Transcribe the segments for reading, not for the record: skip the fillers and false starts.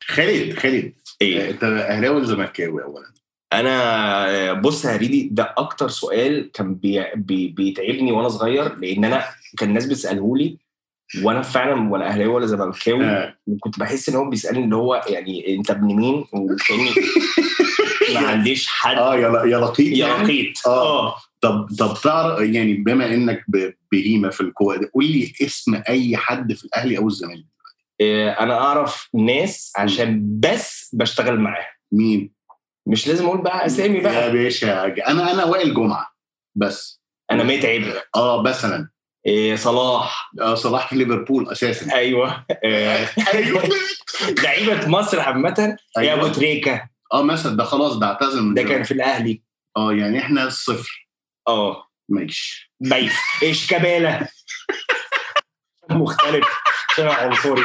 خالد ايه انت اهلاوي ولا زملكاوي اولا؟ انا بص يا هريدي، ده اكتر سؤال كان بيتعبني وانا صغير، لان انا كان الناس بيساله لي وانا فعلا ولا اهلاوي ولا زملكاوي. كنت بحس ان هو بيسالني اللي هو يعني انت ابن مين، وكاني ما عنديش حد. يا لقيط يا لقيط. طب تعرف يعني بما انك بهيمه في الكوره ده، قول لي اسم اي حد في الاهلي او الزمالك. انا اعرف ناس عشان بس بشتغل معاهم. مين؟ مش لازم اقول بقى اسامي بقى يا باشا. انا وائل جمعه بس. انا متعب. مثلا صلاح. صلاح في ليفربول اساسا. ايوه. ايوه. لعيبه مصر عامه. أيوة. يا ابو تريكه. مثلا ده خلاص ده اعتزل من ده كان في الاهلي. يعني احنا الصفر. ماشي. بايف ايش كبالة. مختلف عشان عنصري.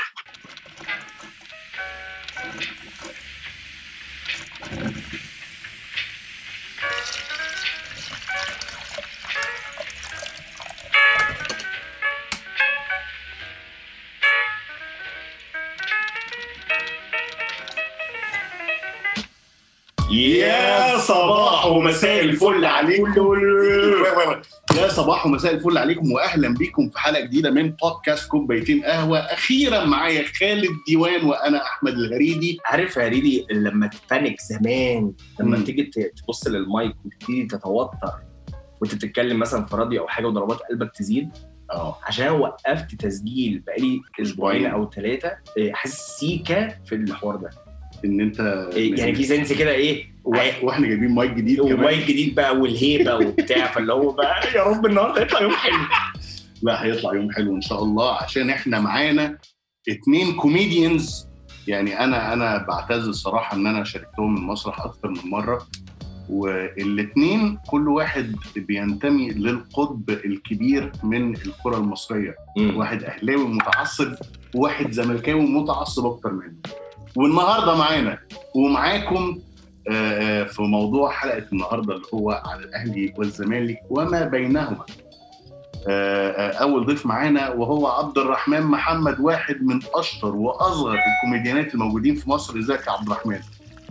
يا صباح ومساء الفل عليكم. يا صباح ومساء الفل عليكم واهلا بكم في حلقه جديده من بودكاست كوبايتين قهوه. اخيرا معايا خالد ديوان وانا احمد الهريدي. عارف يا هريدي لما تبانك زمان لما تيجي تبص للمايك وتبتدي تتوتر وانت بتتكلم مثلا في راديو او حاجه وضربات قلبك تزيد. عشان وقفت تسجيل بقالي اسبوعين او 3. حاسس سيكا في الحوار ده ان انت يعني في سنس كده واحنا جايبين مايك جديد ومايك جديد بقى والهيبه وبتاع. فاللي هو بقى يا رب النهارده يطلع يوم حلو. لا هيطلع يوم حلو ان شاء الله، عشان احنا معانا 2 كوميديانز. يعني انا بعتز الصراحه ان انا شاركتهم المسرح اكتر من مره، والاثنين كل واحد بينتمي للقطب الكبير من الكره المصريه. واحد اهلاوي متعصب وواحد زملكاوي متعصب اكتر منه. والنهارده معانا ومعاكم في موضوع حلقه النهارده اللي هو على الاهلي والزمالك وما بينهما. اول ضيف معانا وهو عبد الرحمن محمد، واحد من اشطر واصغر الكوميديانات الموجودين في مصر. ازيك يا عبد الرحمن؟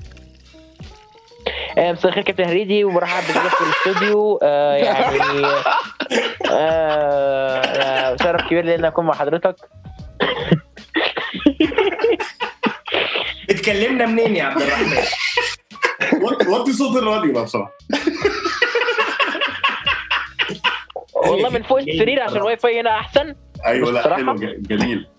مساء الخير كابتن هريدي، ومرحبا بك في الاستوديو. يعني شرف كبير لي ان اكون مع حضرتك. اتكلمنا منين يا عبد الرحمن؟ وطي صوت الراديو بقى بصراحه. والله من فوق السرير عشان الواي فاي هنا احسن. ايوه لا حلو جميل.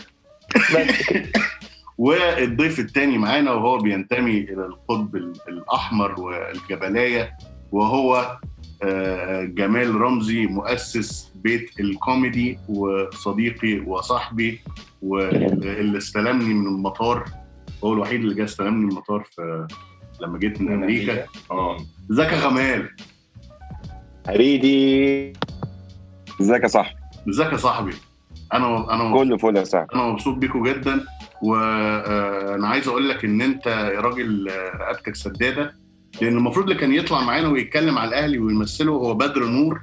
والضيف الثاني معانا وهو بينتمي الى القطب الاحمر والجبلايه، وهو جمال رمزي، مؤسس بيت الكوميدي وصديقي وصاحبي، واللي استلمني من المطار. هو الوحيد اللي جاء استلمني من المطار لما جيت من امريكا. ازيك يا غمال؟ هريدي ازيك يا صاحبي؟ ازيك يا صاحبي؟ انا كله فل يا صاحبي. انا مبسوط بيكم جدا، وانا عايز اقول لك ان انت راجل رقبتك سداده، لان المفروض اللي كان يطلع معانا ويتكلم على الاهلي ويمثله هو بدر نور،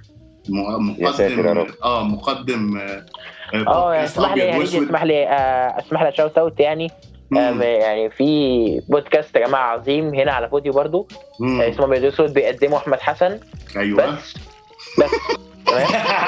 مقدم اسمح لي شاوت اوت يعني. يعني في بودكاست يا جماعه عظيم هنا على فوديو برضو اسمه بيدوسود، بيقدمه احمد حسن. ايوه بس تمام.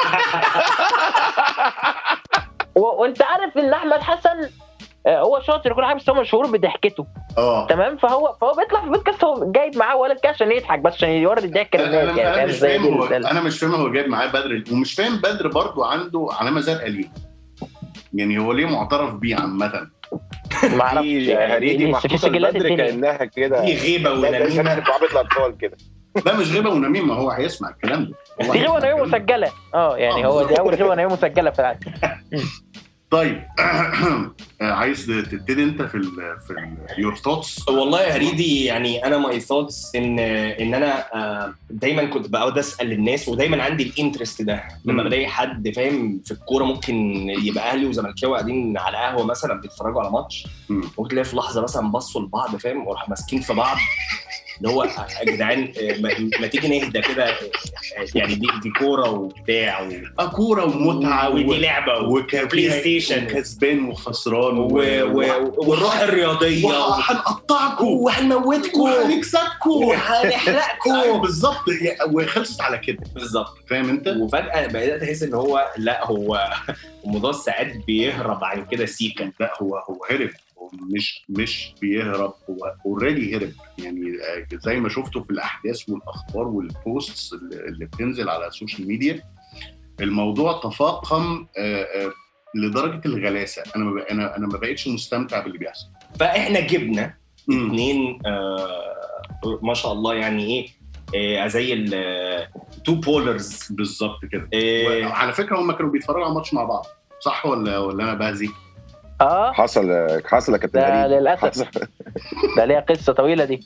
وانت عارف ان احمد حسن هو شاطر كل حاجه، بس هو مشهور بضحكته. تمام. فهو بيطلع في بودكاست هو جايب معاه ولد كده عشان يضحك، بس عشان يوري الضحك للناس. يعني انا مش فاهم هو جايب معاه بدر، ومش فاهم بدر برضو عنده علامه زرقاء ليه؟ يعني هو ليه معترف بيه عامه؟ ما اعرفش. هريدي محطوطه بدر كانها كده دي غيبه ونميمه في عبد الاطفال كده. لا مش غيبه ونميمه، هو هيسمع الكلام ده. دي غيبه ونميمه مسجله. يعني هو دي اول غيبه ونميمه مسجله في العالم. طيب عايز تبتدي انت في your thoughts؟ والله يا هريدي يعني انا my thoughts ان انا دايما كنت بقعد اسال الناس، ودايما عندي الانترست ده لما بلاقي حد فاهم في الكوره. ممكن يبقى اهلي وزملكاوي قاعدين على قهوه مثلا بيتفرجوا على ماتش، ممكن تلاقي في لحظه مثلا بصوا لبعض فاهم، وراح ماسكين في بعض اللي هو يا جدعان ما تيجي نهدى كده، يعني دي كوره وبتاع كوره ومتعه ودي لعبه وبلاي ستيشن كسبان وخسران والروح الرياضيه وهنقطعكم وهنموتكم وهنكسبكم وهنحرقكم بالظبط، وخلصت على كده بالظبط. فاهم انت؟ وفجاه بدات احس ان هو لا، هو الموضوع ساعات بيهرب عن كده سيكا. لا هو هرب، هو مش بيهرب، هو اوريدي هرب. يعني زي ما شفتوا في الاحداث والاخبار والبوستس اللي بتنزل على السوشيال ميديا، الموضوع تفاقم لدرجه الغلاسه. انا ما بقتش مستمتع باللي بيحصل. فاحنا جبنا اثنين ما شاء الله، يعني ايه زي التو بولرز بالظبط كده. وعلى فكره هم كانوا بيتفرجوا على ماتش مع بعض، صح ولا انا بهزي؟ حصل يا كابتن غريب للاسف. ده ليها قصه طويله دي.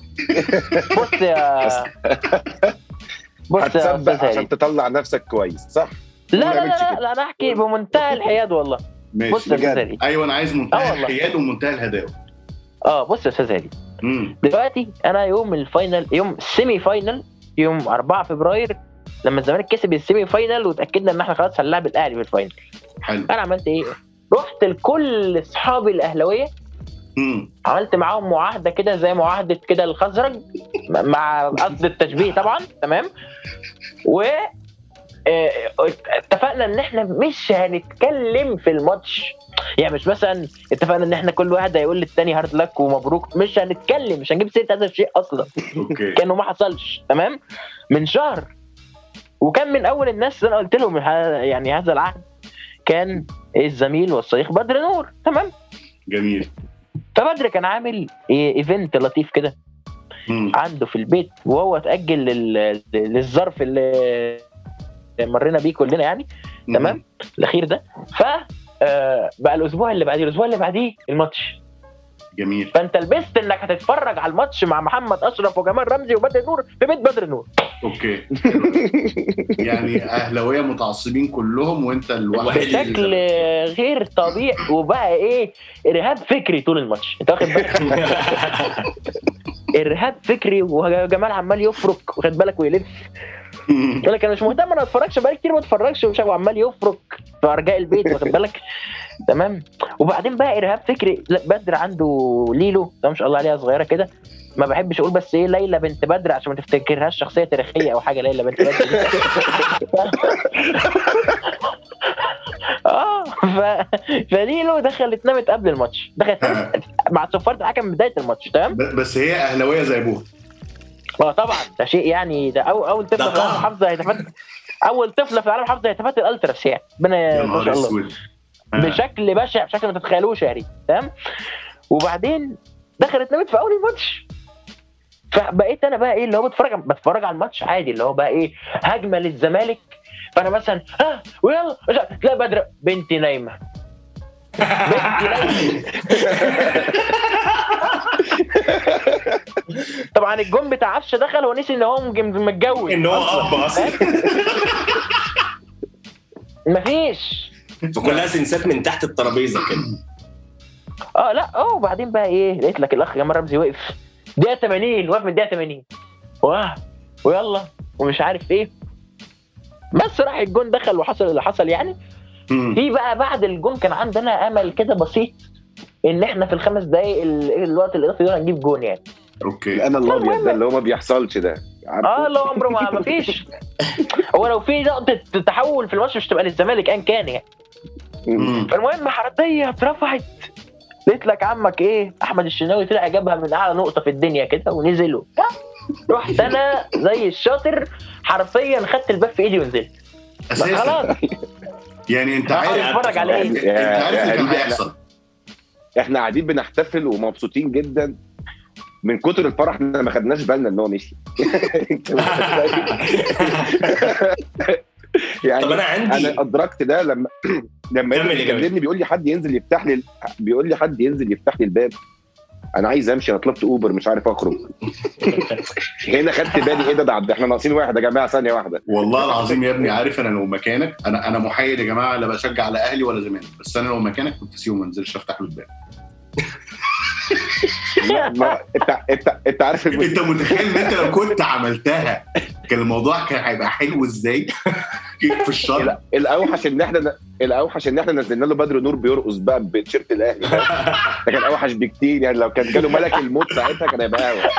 بص يا عشان تطلع نفسك كويس، صح؟ لا انا احكي بمنتهى الحياد والله. بص يا استاذ، ايوه انا عايز منتهى الحياد ومنتهى الهداوه. بص يا استاذ هادي، دلوقتي انا يوم الفاينل، يوم السيمي فاينل، يوم 4 فبراير لما الزمالك كسب السيمي فاينل وتاكدنا ان احنا خلاص هنلعب الاهلي في الفاينل. حلو. انا عملت ايه؟ رحت لكل اصحابي الاهلاويه، عملت معاهم معاهده كده زي معاهده كده الخزرج، مع قصد التشبيه طبعا، تمام. و اتفقنا ان احنا مش هنتكلم في الماتش، يعني مش مثلا اتفقنا ان احنا كل واحد هيقول للتاني هارد لك ومبروك، مش هنتكلم، مش هنجيب سيره هذا الشيء اصلا. اوكي. كانه ما حصلش، تمام، من شهر. وكان من اول الناس اللي انا قلت لهم يعني هذا العهد كان الزميل والصديق بدر نور، تمام. جميل. فبدر كان عامل ايفنت لطيف كده عنده في البيت، وهو اتاجل للظرف اللي مرينا بيه كلنا يعني، تمام، الاخير ده. ف بقى الاسبوع اللي بعديه الماتش. جميل. فانت لبست انك هتتفرج على الماتش مع محمد اشرف وجمال رمزي وبدر نور في بيت بدر نور. اوكي. يعني اهلاويه متعصبين كلهم وانت الواحد بشكل غير طبيعي. وبقى ايه، ارهاب فكري طول الماتش، انت واخد بالك؟ ارهاب فكري، وجمال عمال يفرك، واخد بالك، ويلف. انا كان مش مهتم، انا اتفرجش بقالي كتير ما اتفرجش، ومش عمال يفرك في ارجاء البيت، واخد بالك، تمام. وبعدين بقى ارهاب فكري، بدر عنده ليلو ده ما شاء الله عليها صغيره كده، ما بحبش اقول بس ايه ليلى بنت بدر عشان ما تفتكرهاش شخصيه تاريخيه او حاجه، ليلى بنت بدر. فليلو دخلت نامت قبل الماتش، دخلت مع صفاره الحكم بدايه الماتش، تمام. بس هي اهلاويه زي ابوها. طبعا ده شيء يعني، ده اول طفله في العالم حافظه هيتفت، اول طفله في العالم حافظه هيتفت الالتراس، يعني ربنا ما شاء الله بشكل بشع، بشكل ما تتخيلوش يعني، تمام. وبعدين دخلت نامت في اول الماتش، فبقيت انا بقى ايه اللي هو بتفرج على الماتش عادي، اللي هو بقى ايه هجمه للزمالك، فانا مثلا ويلا لا بدر بنتي نايمه. طبعا الجون بتاع عفشه دخل ونسي ان هو متجوز، ان هو اب اصلا. مفيش، فكلها سنسات من تحت الترابيزه كده. لا وبعدين بقى ايه، لقيت لك الاخ جمال رمزي وقف دقيقه 80، وقف من دقيقه 80 ويلا ومش عارف ايه، بس راح الجون دخل وحصل اللي حصل يعني. في بقى بعد الجون كان عندنا امل كده بسيط ان احنا في ال5 دقايق الوقت الاضافي ده نجيب جون يعني. اوكي. انا الابيض ده اللي هو ما بيحصلش ده، لا عمره ما فيش. هو لو في نقطه تحول في الماتش مش تبقى للزمالك ان كان يعني. فالمهم حرطيه اترفعت، قلت لك عمك ايه احمد الشناوي طلع جابها من اعلى نقطه في الدنيا كده ونزل رحت انا زي الشاطر حرفيا خدت الباب في ايدي ونزلت خلاص. يعني انت عارف اتفرج على ايه، انت عارف اللي كان هيحصل. احنا قاعدين بنحتفل ومبسوطين جدا من كتر الفرح، احنا ما خدناش بالنا ان هو مشي. يعني طب انا ادركت ده لما يكلمني بيقول لي حد ينزل يفتح لي الباب، انا عايز امشي، انا طلبت اوبر مش عارف اخرج. هنا خدت بالي ايه ده عبد، احنا ناقصين واحد يا جماعه، ثانيه واحده. والله العظيم يا ابني، عارف انا لو مكانك، انا محايد يا جماعه، لا بشجع على اهلي ولا زمالك، بس انا لو مكانك كنت سيبه ما انزلش افتح له الباب. انت عارف انت متخيل ان انت لو كنت عملتها كان الموضوع كان هيبقى حلو ازاي في الشر. الاوحش ان احنا نزلنا له بدر نور بيرقص بقى بتيشيرت الاهلي ده كان اوحش بكتير يعني. لو كان جاله ملك الموت ساعتها كان هيبقى اوحش.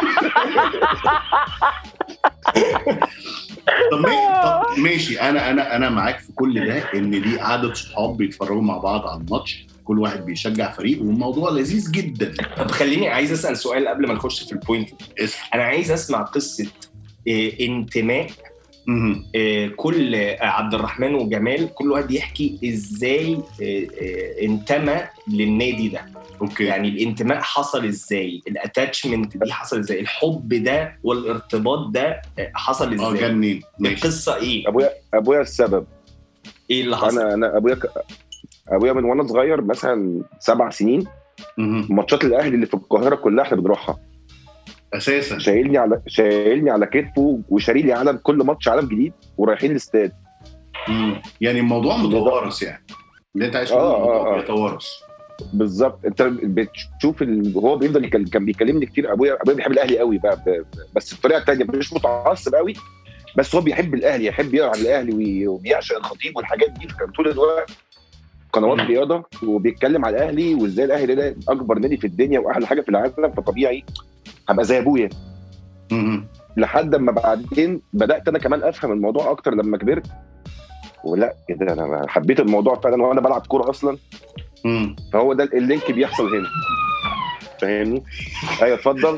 طب ماشي، انا معاك في كل ده، ان دي قعده صحاب بيتفرجوا مع بعض على الماتش، كل واحد بيشجع فريق والموضوع لذيذ جدا. طب خليني عايز اسال سؤال قبل ما نخش في البوينت. انا عايز اسمع قصه انتماء كل عبد الرحمن وجمال، كل واحد يحكي ازاي انتمى للنادي ده. اوكي. يعني الانتماء حصل ازاي، الاتاتشمنت دي حصل ازاي، الحب ده والارتباط ده حصل ازاي، جه منين، القصه ايه؟ ابويا السبب. ايه اللي حصل؟ انا ابويا من وانا صغير مثلا 7 سنين ماتشات الاهلي اللي في القاهره كلها احنا بنروحها اساسا. شايلني على كتفه وشاري لي علم كل ماتش علم جديد ورايحين الاستاد. يعني الموضوع متوارث، يعني اللي انت عايش فيه بيتوارث بالظبط. انت بتشوف هو بيفضل كان بيكلمني كتير. ابويا بيحب الاهلي قوي بقى بس بطريقه ثانيه، مش متعصب قوي، بس هو بيحب الاهلي، يحب يقرا عن الاهلي وبيعشق الخطيب والحاجات دي. فكان طول الوقت قنوات رياضه وبيتكلم على الاهلي وازاي الاهلي ده اكبر نادي في الدنيا واحلى حاجه في العالم، فطبيعي هبقى زي ابويا. لحد ما بعدين بدات انا كمان افهم الموضوع اكتر لما كبرت، ولا كده انا حبيت الموضوع فعلا وانا بلعب كوره اصلا. فهو ده اللينك بيحصل هنا، فاهمني؟ ايوه اتفضل.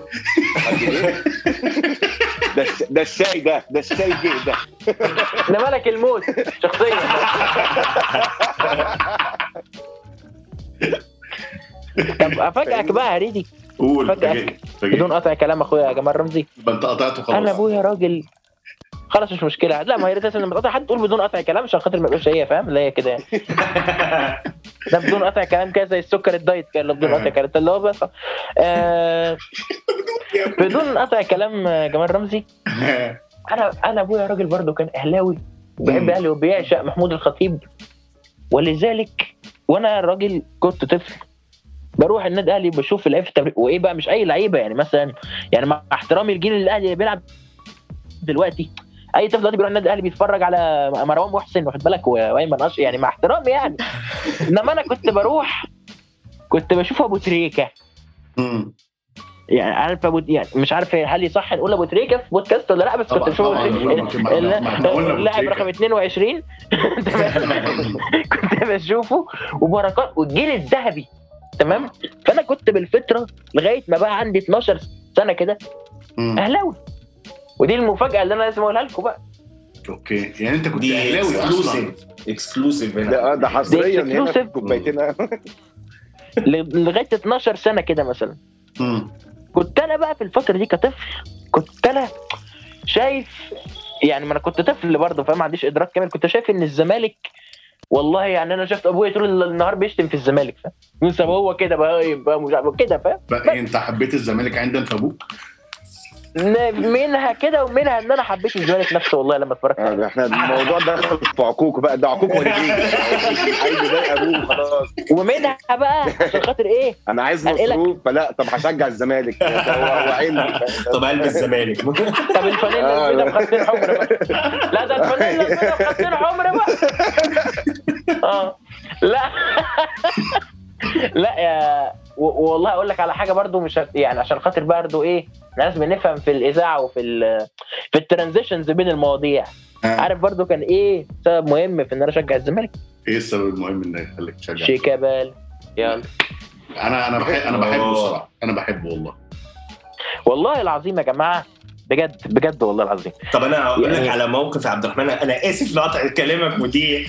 ده الشاي ده ملك الموت شخصيا. طب افاجئك بقى يا ريدي، قول بدون قطع كلام اخويا جمال رمزي. انت قطعته خلاص. انا ابويا راجل خلاص مش مشكله. لا ما هي لازم لما تقطع حد تقول بدون قطع كلام عشان خاطر ما يبقاش هي فاهم اللي هي كده يعني. ده بدون قطع كلام كده زي السكر الدايت كده اللي بدون قطع كلام اللي هو بس بدون قطع كلام جمال رمزي. انا ابويا راجل برضو كان اهلاوي وبيحب اهلي وبيعشق محمود الخطيب، ولذلك وانا راجل كنت طفل بروح النادي الاهلي بشوف اللعيبه في التمرين، وايه بقى مش اي لعيبه يعني، مثلا يعني مع احترامي الجيل الاهلي اللي بيلعب دلوقتي، اي طفل دلوقتي بيروح النادي الاهلي بيتفرج على مروان محسن واخد بالك وايمن اشرف، يعني مع احترامي يعني. انما انا كنت بشوف ابو تريكه. يعني عارف يعني مش عارف هل يصح نقول ابو تريكه في بودكاست ولا لا، بس كنت بشوف اللاعب رقم 22 كنت بشوفه وبركات والجيل الذهبي تمام. فانا كنت بالفطره لغايه ما بقى عندي 12 سنه كده اهلاوي، ودي المفاجاه اللي انا لازم اقولها لكم بقى. اوكي يعني انت كنت اهلاوي اكسكلوسيف هنا، ده حصريا هنا في كوبايتين لغايه 12 سنه كده مثلا. كنت انا بقى في الفتره دي كطفل كنت انا شايف يعني، ما انا كنت طفل برضه فاهم، ما عنديش ادراك كامل. كنت شايف ان الزمالك والله يعني انا شفت ابويا طول النهار بيشتم في الزمالك فاهم، هو كده بقى يبقى مش عارف كده فاهم. انت حبيت الزمالك عندك في ابوك؟ منها كده ومنها ان انا حبيت الزمالك نفسه والله لما اتفرجت. احنا الموضوع ده في عقوق بقى، ده عقوق ورجيل عايز زي ابوه خلاص. ومنها بقى عشان خاطر ايه انا عايز مصروف، فلا طب هشجع الزمالك هو عيني. طب قلب الزمالك. طب الفانيلا البيضاء بخطين حمر بقى. لا ده الفانيلا البيضاء بخطين حمر بقى. لا يا والله اقول لك على حاجه برضو مش يعني عشان خاطر برضو ايه لازم نفهم في الاذاعه وفي في الترانزيشنز بين المواضيع. عارف برضو كان ايه سبب مهم في ان انا اشجع الزمالك؟ ايه السبب المهم انك يخليك تشجع؟ شيكابالا. يلا انا بحبه صراحه، انا بحبه والله العظيم يا جماعه، بجد والله العظيم. طب انا هقول لك على موقف عبد الرحمن، انا اسف لقطع كلامك ودي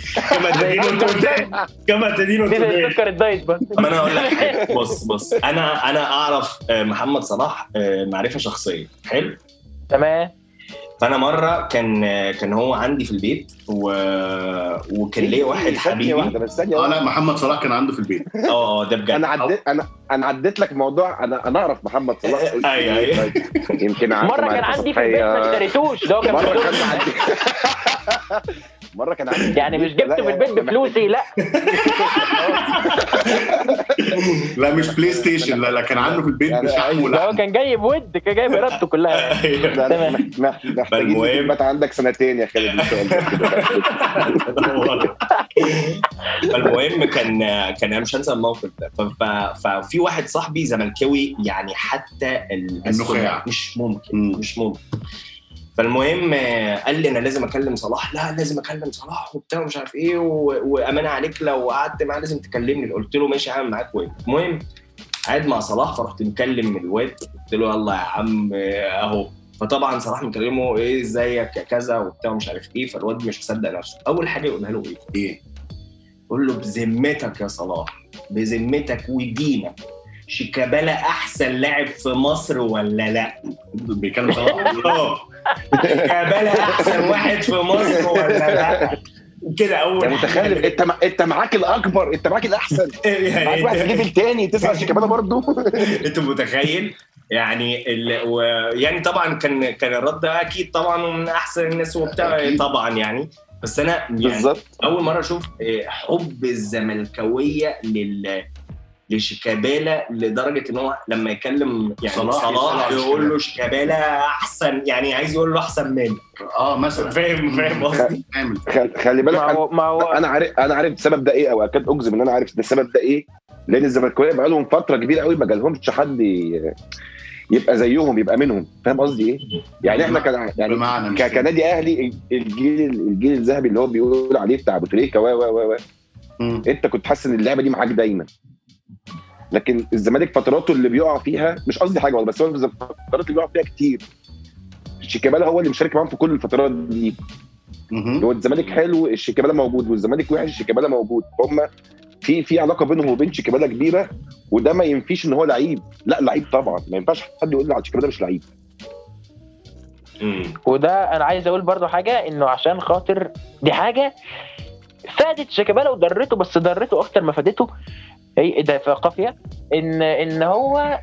كما تدين دي سكر الدايت بس. ما انا هقول لك بص انا اعرف محمد صلاح معرفه شخصيه حلو تمام. فانا مره كان هو عندي في البيت وكان ليه واحد حبيبي. لا محمد صلاح كان عنده في البيت. ده بجد. انا عديت لك موضوع، انا اعرف محمد صلاح. ايوه يمكن مره كان عندي في البيت ما اشتريتوش، ده كان مره كان عندي يعني مش جبته في البيت بفلوسي، لا لا مش بلاي ستيشن، لا كان عنده في البيت بشحم هو كان جايب ود، كان جايب ارادته كلها. محتاجين عندك سنتين يا خالد ان شاء الله. المهم كان مش هنسى الموقف ده. ففي واحد صاحبي زملكاوي يعني حتى النخاع مش ممكن. فالمهم قال لي انا لازم اكلم صلاح. لا لازم اكلم صلاح وبتاع مش عارف ايه، وامانه عليك لو قعدت معاه لازم تكلمني. قلت له ماشي هعمل معاك وين. المهم قاعد مع صلاح، فرحت مكلم الواد قلت له يلا يا عم اهو. فطبعا صلاح مكلمه ايه ازيك يا كذا وبتاع مش عارف ايه. فالواد مش مصدق نفسه. اول حاجه يقولها له ايه؟ قول له بذمتك يا صلاح، بذمتك ودينك، شيكابالا احسن لاعب في مصر ولا لا؟ بيتكلم صلاح شيكابالا احسن واحد في مصر ولا لا؟ كده اول متخيل انت معاك الاكبر، انت معاك الاحسن، معاك واحد ليفل تاني تسمع شيكابالا برضو. انت متخيل يعني يعني طبعا كان الرد اكيد طبعا من احسن الناس وبتاع طبعا يعني. بس انا يعني بالزبط. اول مره اشوف حب الزملكاويه لشيكابالا لدرجه ان هو لما يكلم يعني صلاح يقول له شيكابالا احسن، يعني عايز يقول له احسن منك مثلا. فاهم قصدي؟ خلي بالك انا عارف السبب ده ايه، او اكاد اجزم ان انا عارف السبب ده ايه. لان الزملكاويه بقى لهم فتره كبيره قوي ما جالهمش حد يبقى زيهم، يبقى منهم. فاهم قصدي ايه؟ يعني احنا يعني كنادي اهلي الجيل الذهبي اللي هو بيقول عليه بتاع ابو تريكه و انت كنت حاسس ان اللعبه دي معاك دايما. لكن الزمالك فتراته اللي بيقع فيها، مش قصدي حاجه والله، بس هو الفترات اللي بيقع فيها كتير شيكابالا هو اللي مشارك معاهم في كل الفترات دي. هو الزمالك حلو الشيكابالا موجود، والزمالك وحش الشيكابالا موجود. هم في علاقه بينهم وبين شيكابالا كبيره، وده ما ينفيش ان هو لعيب. لا لعيب طبعا، ما ينفعش حد يقول لي على شيكابالا مش لعيب. وده انا عايز اقول برضو حاجه، انه عشان خاطر دي حاجه فادت شيكابالا وضرته، بس ضرته اكتر ما فادته. هي ده في قافيه ان هو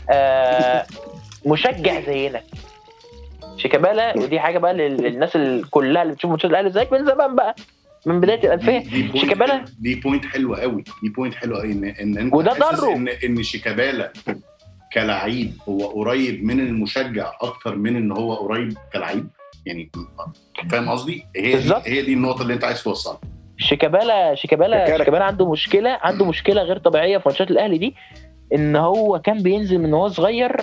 مشجع زينا شيكابالا. ودي حاجه بقى للناس كلها اللي بتشوف ماتشات الاهلي زيك من زمان بقى، من بدايه الالفيه. شيكابالا دي بوينت حلوه قوي، ان انت وده ضره ان شيكابالا كلاعب هو قريب من المشجع اكتر من ان هو قريب كلاعب. يعني فاهم قصدي؟ هي دي النقطه اللي انت عايز توصلها. شيكابالا عنده مشكله غير طبيعيه في ماتشات الاهلي دي، ان هو كان بينزل من وهو صغير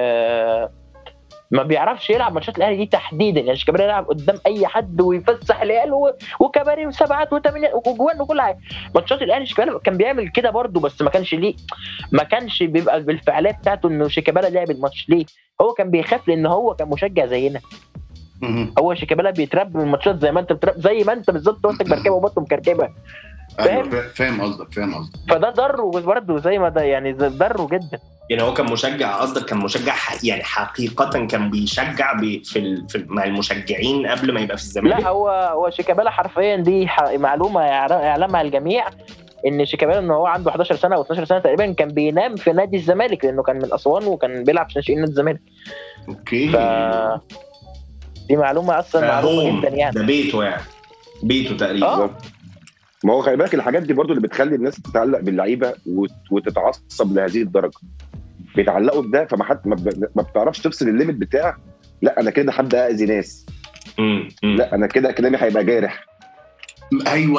ما بيعرفش يلعب ماتشات الاهلي دي تحديدا. يعني شيكابالا يلعب قدام اي حد ويفسح العيال وكباري وسبعات وثمانيات وجوان وكل حاجه. ماتشات الاهلي شيكابالا كان بيعمل كده برده، بس ما كانش بيبقى بالفعاليه بتاعته انه شيكابالا لعب الماتش. ليه؟ هو كان بيخاف لان هو كان مشجع زينا. هو شيكابالا بيتربى من الماتشات زي ما انت بتربى، زي ما انت بالظبط وانت مركبه وبطن مكركبه. فاهم قصدك. فده ضره برضه زي ما ده يعني ضره جدا. يعني هو كان مشجع، قصدك كان مشجع يعني حقيقة كان بيشجع مع المشجعين قبل ما يبقى في الزمالك؟ لا هو شيكابالا حرفيا دي معلومة يعلمها الجميع، ان شيكابالا ان هو عنده 11 سنة او 12 سنة تقريبا كان بينام في نادي الزمالك، لانه كان من اسوان وكان بيلعب في ناشئين نادي الزمالك. اوكي. دي معلومة اصلا معلومة جدا يعني. ده بيته تقريبا. ما هو خلي بالك الحاجات دي برضو اللي بتخلي الناس تتعلق باللعيبه وتتعصب لهذه الدرجه. بيتعلقوا بده، فما حد ما بتعرفش تفصل الليميت بتاع لا انا كده حد اذي ناس، لا انا كده كلامي هيبقى جارح. ايوه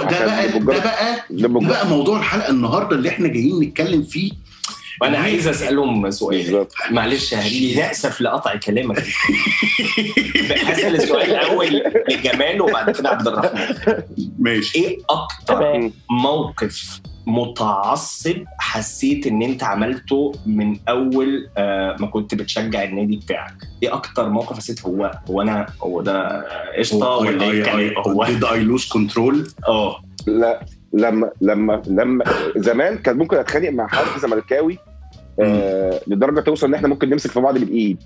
ده بقى موضوع الحلقه النهارده اللي احنا جايين نتكلم فيه. وانا عايز اسالهم سؤال، معلش يا هريدي ناسف لقطع كلامك. هسال السؤال الاول لجمال وبعد كده عبد الرحمن. ماشي. ايه اكتر موقف متعصب حسيت ان انت عملته من اول ما كنت بتشجع النادي بتاعك؟ ايه اكتر موقف حسيت هو ده قشطه ولا ايه؟ هو ده اي لوز كنترول. لا لما زمان كان ممكن اتخانق مع حد زملكاوي لدرجه توصل ان احنا ممكن نمسك في بعض بالايد.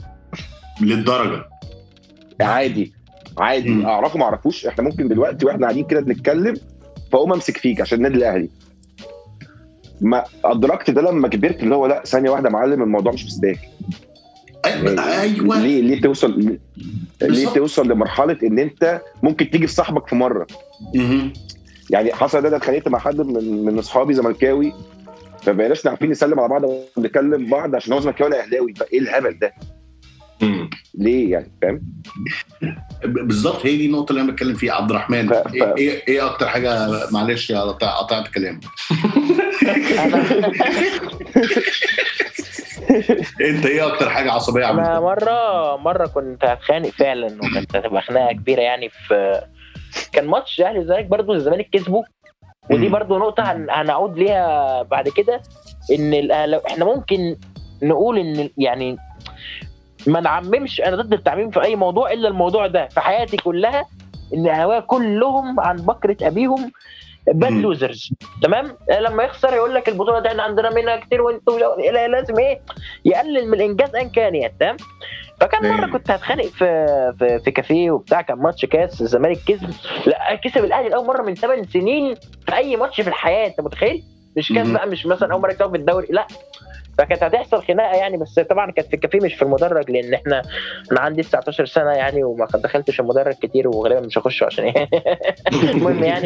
للدرجه عادي اعرفه ما اعرفوش، احنا ممكن دلوقتي واحنا قاعدين كده بنتكلم فاقوم امسك فيك عشان النادي الاهلي. ما ادركت ده لما كبرت، اللي هو لا ثانيه واحده معلم، الموضوع مش مستاهل. ايوه ليه توصل لمرحله ان انت ممكن تيجي في صاحبك في مره. يعني حصل ده اتخانقت مع حد من اصحابي زملكاوي، فبقيناش عارفين نسلم على بعض ونكلم بعض عشان هو زملكاوي ولا اهلاوي. فايه الهبل ده؟ ليه يعني؟ فاهم بالظبط. هي دي النقطه اللي انا بتكلم فيها. عبد الرحمن ايه اكتر حاجه، معلش قطعت كلامك انت ايه اكتر حاجه عصبيه عملتها؟ انا مره كنت هتخانق فعلا، وكانت هتبقى خناقه كبيره يعني. في كان ماتش اهلي والزمالك، برضو الزمالك كسبوا، ودي برضو نقطه هنعود ليها بعد كده. ان احنا ممكن نقول ان يعني ما نعممش، انا ضد التعميم في اي موضوع الا الموضوع ده في حياتي كلها، ان الاهلاويه كلهم عن بكره ابيهم باد لوزرز. تمام؟ لما يخسر يقول لك البطوله دي احنا عندنا منها كتير وانتوا لازم ايه يقلل من الانجاز ان كان يعني. تمام؟ فكان مره كنت هتخانق في كافيه وبتاع، كان ماتش كاس، الزمالك كسب، لا كسب الاهلي لاول مره من 8 سنين في اي ماتش في الحياه. انت متخيل؟ مش كاس بقى، مش مثلا اول مره يكسبوا في الدوري، لا. فكانت هتحصل خناقه يعني، بس طبعا كانت في الكافيه مش في المدرج، لان انا عندي 19 سنه يعني، وما دخلتش المدرج كتير، وغالبا مش هخشه عشان ايه. المهم يعني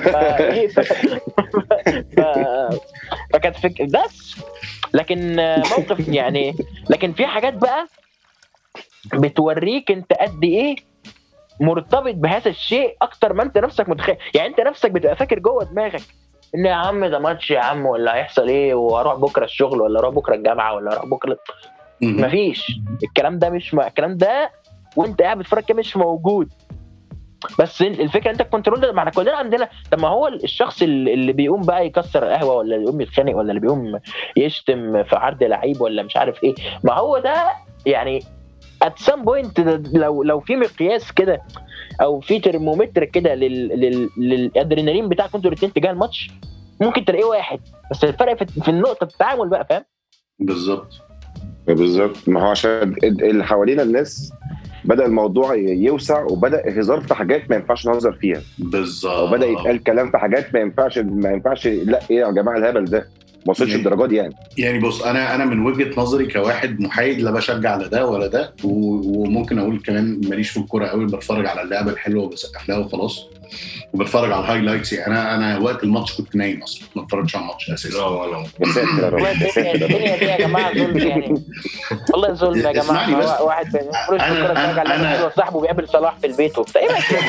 فكانت بس لكن موقف يعني. لكن في حاجات بقى بتوريك انت قد ايه مرتبط بهذا الشيء اكتر ما انت نفسك متخيل. يعني انت نفسك بتبقى فاكر جوه دماغك ان يا عم ده ماتش يا عم، ولا هيحصل ايه، واروح بكره الشغل، ولا اروح بكره الجامعه، ولا اروح بكره. مفيش الكلام ده، مش الكلام ده وانت قاعد بتتفرج كده مش موجود. بس الفكره انت الكنترول ده معنا كلنا عندنا. طب ما هو الشخص اللي بيقوم بقى يكسر القهوه، ولا اللي بيقوم يتخانق، ولا اللي بيقوم يشتم في عرض لعيب، ولا مش عارف ايه، ما هو ده يعني at some point لو في مقياس كده او في ترمومتر كده للادرينالين بتاعكم انتوا الاثنين تجاه الماتش، ممكن تلاقيه واحد، بس الفرق في النقطه التعامل بقى. فاهم؟ بالظبط. ما هو عشان اللي حوالينا الناس بدأ الموضوع يوسع، وبدأ هزار في حاجات ما ينفعش نهزر فيها. بالظبط. وبدأ يتقال كلام في حاجات ما ينفعش. لا ايه يا جماعه الهبل ده؟ ما وصلش الدرجات دي يعني بص، انا من وجهه نظري كواحد محايد، لا بشجع على ده ولا ده، وممكن اقول كمان ماليش في الكوره قوي، بتفرج على اللعبه الحلوه وبسقف لها وخلاص، وبتفرج على الهايلايتس. انا وقت الماتش كنت نايم اصلا، ما اتفرجتش على الماتش اساسا. الدنيا دي يا جماعه ظلم يعني، والله ظلم يا جماعه. واحد انا صاحبه بيقابل صلاح في البيت وبتاع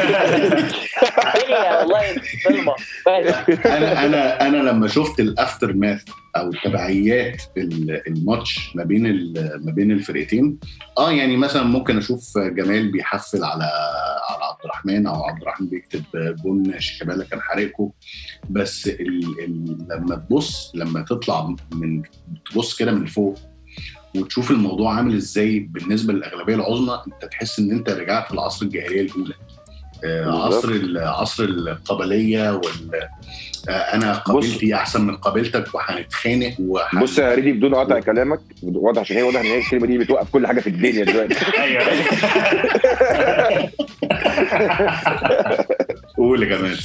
والله ظلمه. انا لما شفت الافتر ماث او تبعيات الماتش ما بين الفرقتين، يعني مثلا ممكن اشوف جمال بيحفل على عبد الرحمن، او عبد الرحمن بيكتب جون شيكابالا كان حارقه. بس لما تطلع تبص كده من فوق وتشوف الموضوع عامل ازاي بالنسبه للاغلبيه العظمى، انت تحس ان انت رجعت لعصر الجاهليه الاولى، عصر القبليه انا قبيلتي احسن من قبيلتك وهنتخانق بص يا ريدي بدون قطع كلامك، واضح عشان واضح ان هي الكلمه دي بتوقف كل حاجه في الدنيا دلوقتي. ايوه قول يا جمال.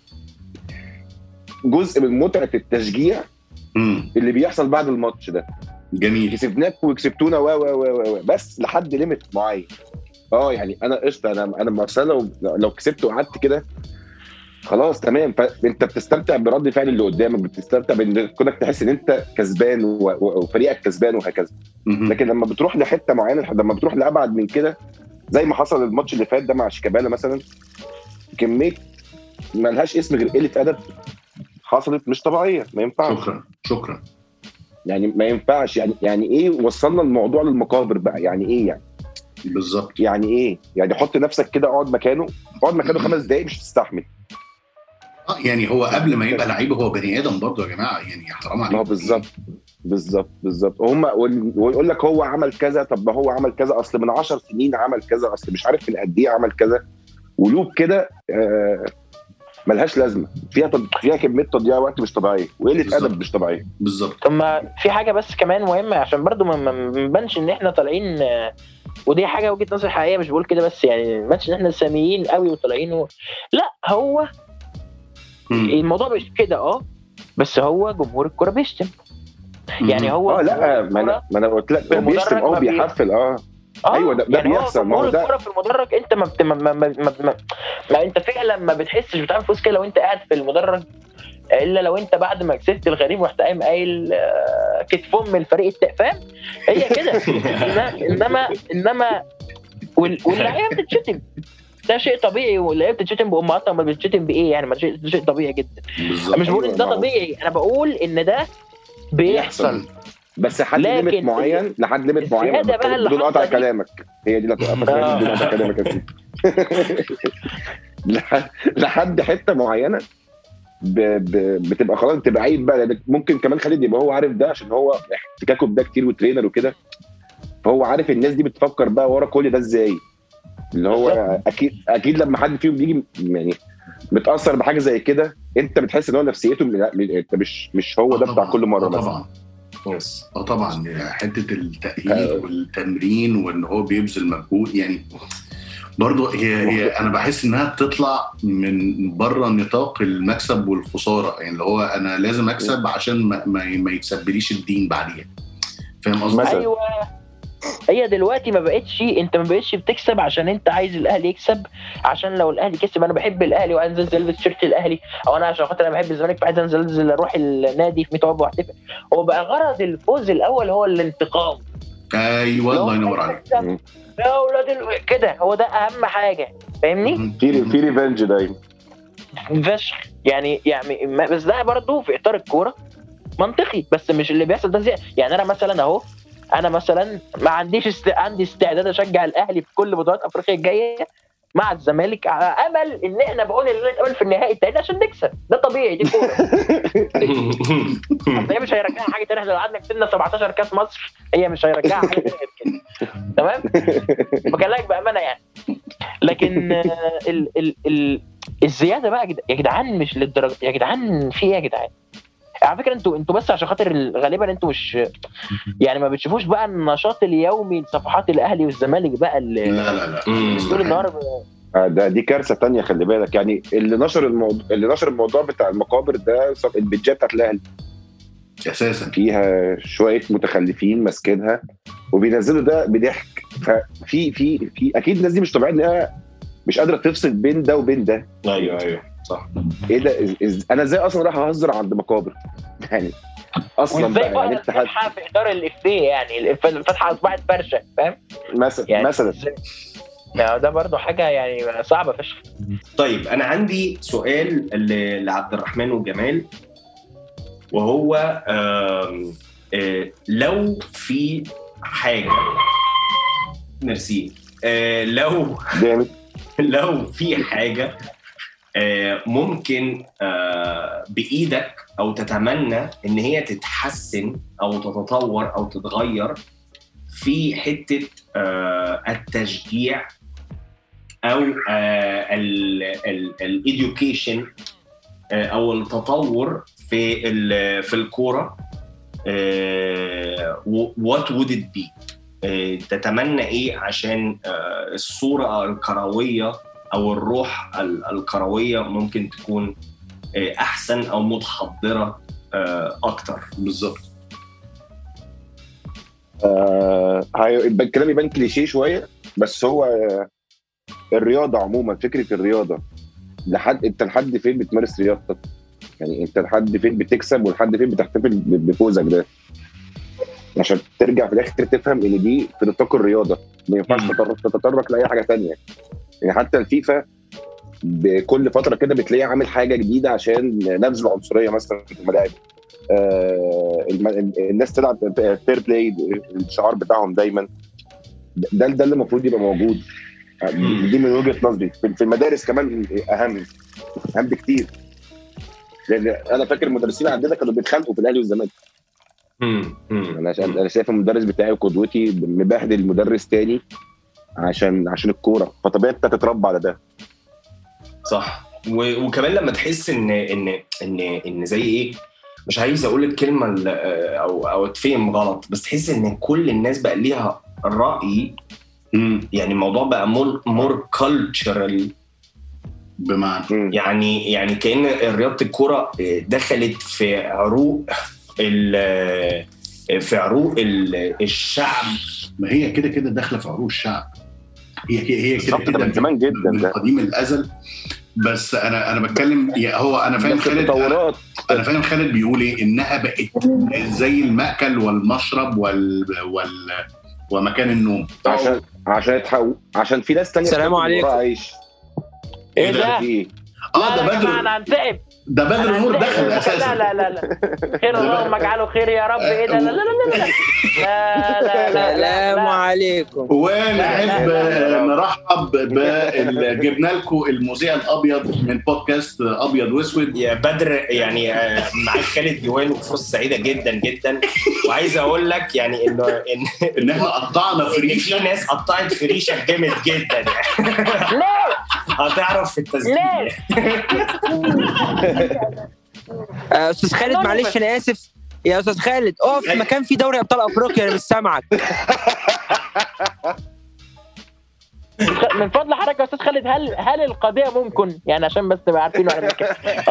جزء من متعه التشجيع اللي بيحصل بعد الماتش ده جميل. كسبناك وكسبتونا بس لحد ليميت معين. يعني انا قشطه، انا مثلا لو كسبت وقعدت كده خلاص تمام. فانت بتستمتع برد الفعل اللي قدامك، بتستمتع بانك تحس ان انت كسبان وفريقك كسبان وهكذا. لكن لما بتروح لحته معينه، لما بتروح لابعد من كده، زي ما حصل الماتش اللي فات ده مع شيكابالا مثلا، كميه ما لهاش اسم غير قله ادب حصلت مش طبيعيه. ما ينفعش. شكرا يعني ما ينفعش. يعني ايه وصلنا الموضوع للمقابر بقى؟ يعني ايه يعني بالظبط؟ يعني ايه يعني؟ حط نفسك كده، اقعد مكانه 5 دقايق مش هتستحمل. يعني هو قبل ما يبقى لعيب هو بني ادم برضه يا جماعه، يعني حرام عليكم. بالظبط. هم ويقول لك هو عمل كذا، طب ما هو عمل كذا اصل من 10 سنين عمل كذا، اصل مش عارف من قد ايه عمل كذا، ولوب كده ملهاش لازمه، فيها كميه تضييع وقت مش طبيعيه وقله ادب مش طبيعيه. بالظبط. طب ما في حاجه بس كمان مهمه، عشان برضو ما نبانش ان احنا طالعين، ودي حاجه وجهه نظر حقيقيه، مش بقول كده بس يعني، ما نبانش ان احنا ساميين قوي وطالعين لا، هو الموضوع مش كده. بس هو جمهور الكوره بيشتم، يعني هو لا ما انا قلت لك هو بيشتم او بيحفل ايوه ده يعني بيحصل. ما هو ده الكوره في المدرج انت ما انت فعلا ما بتحسش بتعمل فوز كده لو انت قاعد في المدرج، الا لو انت بعد ما كسبت الغريب ورحت قايل كتفهم الفريق فاهم هي كده. انما واللعيبه بتتشتم، ده شيء طبيعي، واللعيبه بتتشتم بامهاتها، ما بتتشتم بايه يعني، ما شيء طبيعي جدا. مش بقول ان ده طبيعي، انا بقول ان ده بيحصل بس لحد ليميت معين، بدون قطع كلامك. هي دي اللي هتوقفك بدون قطع كلامك يا سيدي. لحد حته معينه بتبقى خلاص، بتبقى عيب بقى. ممكن كمان خالد يبقى هو عارف ده عشان هو احتكاكه بده كتير وترينر وكده، فهو عارف الناس دي بتفكر بقى ورا كل ده ازاي. اللي هو اكيد لما حد فيهم بيجي يعني متاثر بحاجه زي كده، انت بتحس ان هو نفسيته انت مش هو ده بتاع كل مره. طبعا طبعا حته التاهيل والتمرين وان هو بيبذل مجهود يعني. برضو هي انا بحس انها بتطلع من بره نطاق المكسب والخساره، يعني اللي هو انا لازم اكسب عشان ما يتسبليش الدين بعديها، فاهم قصدي؟ ايوه هي دلوقتي انت ما بقتش بتكسب عشان انت عايز الاهلي يكسب، عشان لو الاهلي كسب انا بحب الاهلي وعايز انزل البس تيشيرت الاهلي، او انا عشان خاطر انا بحب الزمالك فعايز انزل اروح النادي في 100 عقبه واحتفل. هو بقى غرض الفوز الاول هو الانتقام. ايوه الله ينور عليك يا اولاد كده، هو ده اهم حاجه، فاهمني؟ في ريفنج دايما فشخ يعني بس ده برضو في اطار الكوره منطقي، بس مش اللي بيحصل ده يعني انا مثلا ما عندي استعداد اشجع الاهلي في كل بطولات افريقيا الجايه مع الزمالك على امل ان احنا بقول ان نتقابل في النهائي التاني عشان نكسب. ده طبيعي، دي كوره. هي مش هيرجعها حاجه تانية. لو قعدنا كسبنا 17 كاس مصر هي مش هيرجعها حاجه تانية كده، تمام؟ بكلمك بامانه يعني. لكن الزياده بقى يا جدعان مش للدرجه يا جدعان. في ايه يا جدعان؟ على فكره انتوا بس عشان خاطر غالبا انتوا مش يعني ما بتشوفوش بقى النشاط اليومي لصفحات الاهلي والزمالك بقى اللي لا طول النهار. دي كارثه تانية خلي بالك. يعني اللي نشر الموضوع بتاع المقابر ده البيدجات بتاعت الاهلي اساسا فيها شويه متخلفين ماسكينها وبينزلوا ده بضحك. ففي اكيد الناس دي مش طبيعيه انها مش قادره تفصل بين ده وبين ده. ايوه صح. ايه ده؟ انا ازاي اصلا راح اهزر عند مقابر يعني اصلا بقى يعني انت في اطار الافيه يعني الفتحه اصبحت فرشه، فاهم مثلا يعني ده برضو حاجه يعني صعبه فشخ. طيب انا عندي سؤال لعبد الرحمن وجمال، وهو لو في حاجه ميرسي لو في حاجه ممكن بإيدك أو تتمنى إن هي تتحسن أو تتطور أو تتغير في حتة التشجيع أو الإديوكيشن أو التطور في الكورة، what would it be؟ تتمنى إيه عشان الصورة الكروية أو الروح الكروية ممكن تكون أحسن أو متحضرة أكتر؟ بالظبط. الكلام يبان كليشيه شوية، بس هو الرياضة عموما، فكرة الرياضة انت لحد فين بتمارس رياضتك؟ يعني انت لحد فين بتكسب ولحد فين بتحتفل بفوزك ده، عشان ترجع في الاخر تفهم ان دي في نطاق الرياضة، ما ينفعش تتطرق لأي حاجة تانية. يعني حتى الفيفا بكل فترة كده بتلاقي عامل حاجة جديدة عشان نبذ العنصرية مثلا في الملاعب. الناس تلعب فير بلاي، الشعار بتاعهم دايما ده اللي المفروض يبقى موجود. دي من وجهة نظري. في المدارس كمان اهم بكتير، لان انا فاكر المدرسين عندنا كانوا بيتخانقوا في الاهلي والزمالك. انا شايف المدرس بتاعي وقدوتي مبهدل مدرس تاني عشان الكوره، فطبيعي انت تتربى على ده. صح. وكمان لما تحس ان زي ايه، مش عايز اقول الكلمه او اتفهم غلط، بس تحس ان كل الناس بقى ليها راي. يعني الموضوع بقى مور كالتشرال بمعنى يعني كأن رياضه الكوره دخلت في عروق في عروق الشعب. ما هي كده كده داخله في عروق الشعب، هي كده من زمان جدا، من قديم الازل. بس انا بتكلم، هو انا فاهم خالد، انا فاهم خالد بيقول ايه، انها بقت زي المأكل والمشرب ومكان النوم، عشان في ناس تانية. السلام عليكم. ايه ده؟ ده بدر، انا هنتعب. ده بدر نور دخل اساسا. لا خير، اللهم اجعله خير يا رب. ايه ده؟ لا السلام عليكم. ونحب نرحب جبنا لكم المذيع الابيض من بودكاست ابيض واسود يا بدر. يعني معاك خالد ديوان، وفرصه سعيده جدا جدا. وعايز اقول لك يعني ان احنا قطعنا فريشه، في ناس قطعت فريشه جامد جدا يعني. ليه؟ هتعرف في التسجيل. استاذ خالد معلش انا اسف يا استاذ خالد، اقف في مكان فيه دوري ابطال افريقيا، انا مش سامعك. من فضل حضرتك يا استاذ خالد، هل القضيه ممكن يعني عشان بس تبقى عارفين واحنا بنتكلم؟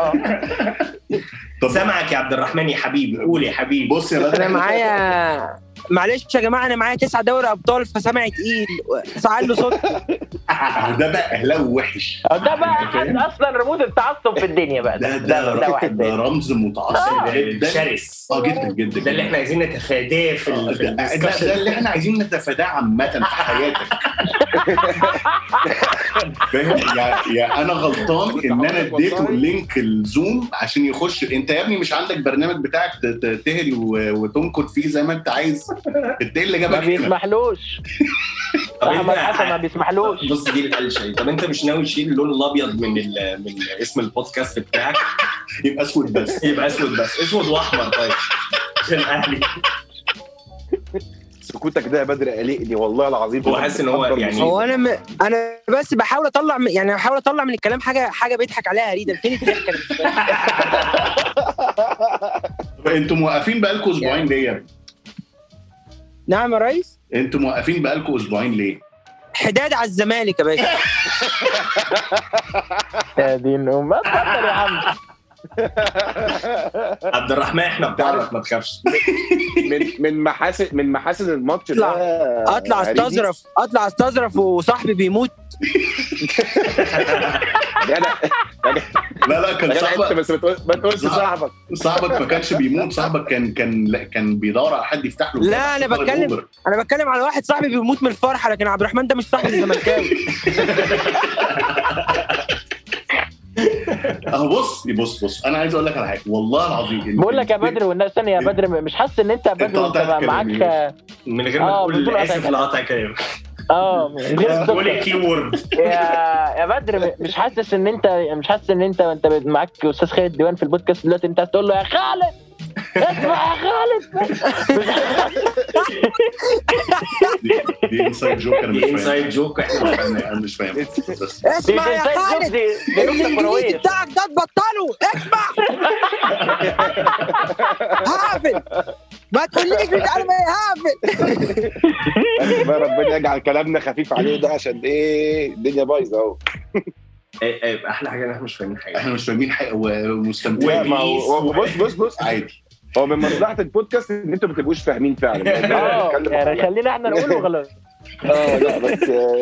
سامعك يا عبد الرحمن يا حبيبي، قول يا حبيبي. بص يا بدر، انا معايا، معلش يا جماعه، انا معايا 9 دوري ابطال فسامع تقيل ساعات له صوت. ده بقى اهلاوي وحش، ده بقى اصلا رموز التعصب في الدنيا بقى. ده واحد ده رمز متعصب جدا، شرس جدا جدا. ده اللي احنا عايزين نتفاداه في ده اللي احنا عايزين نتفاداه عامه في حياتك. فاهم؟ يا انا غلطان ان انا اديته لينك الزوم عشان يخش. انت يا ابني مش عندك برنامج بتاعك تهري وتنكت فيه زي ما انت عايز؟ انت ايه اللي جابك؟ ما بيسمحلوش. احمد حسن ما بيسمحلوش. بص دي القلشه. طب انت مش ناوي تشيل اللون الابيض من اسم البودكاست بتاعك؟ يبقى اسود بس. اسود واحمر. طيب عشان اهلي. سكوتك ده يا بدر قلقني والله العظيم. هو حاسس ان هو يعني هو انا بس بحاول اطلع يعني بحاول اطلع من الكلام حاجه بيضحك عليها ريدا. فين الضحك؟ انتوا موقفين بقالكم اسبوعين ليه يا ابني؟ نعم يا ريس. انتوا موقفين بقالكم اسبوعين ليه؟ حداد على الزمالك يا باشا. يا دين امك يا عم عبد الرحمن، احنا بتعرف ما تخافش. من محاسن الماتش ده اطلع استظرف وصاحبي بيموت. لا كان صاحبك، بس ما تقولش صاحبك ما كانش بيموت. صاحبك كان بيدور على حد يفتح له. لا انا بتكلم على واحد صاحبي بيموت من الفرحه، لكن عبد الرحمن ده مش صاحبي زملكاوي. اهو بص انا عايز اقول لك على حاجه والله العظيم. بقول لك يا بدر والناس ثانيه يا بدر، مش حاسس ان انت يا بدر وانت معاك من غير ما تقول اسف لقطع كلام. قول الكيورد يا بدر. مش حاسس ان انت وانت معاك استاذ خالد ديوان في البودكاست دلوقتي انت هتقول له يا خالد اسمع يا خالد. دي انسايد جوك. انا مش فاهم بس اسمع يا خالد، الانجليزي بتاعك ده تبطله. اسمع هافل، ما تقوليش بتعلم ايه هافل. بس ربنا يجعل كلامنا خفيف عليه ده، عشان ايه الدنيا بايظه اهو. احلى حاجه ان احنا مش فاهمين حاجه ومستمتعين. بص عادي. هو من مصلحه البودكاست ان انتوا ما تبقوش فاهمين فعلا. يعني خلينا احنا نقوله غلط. لا بس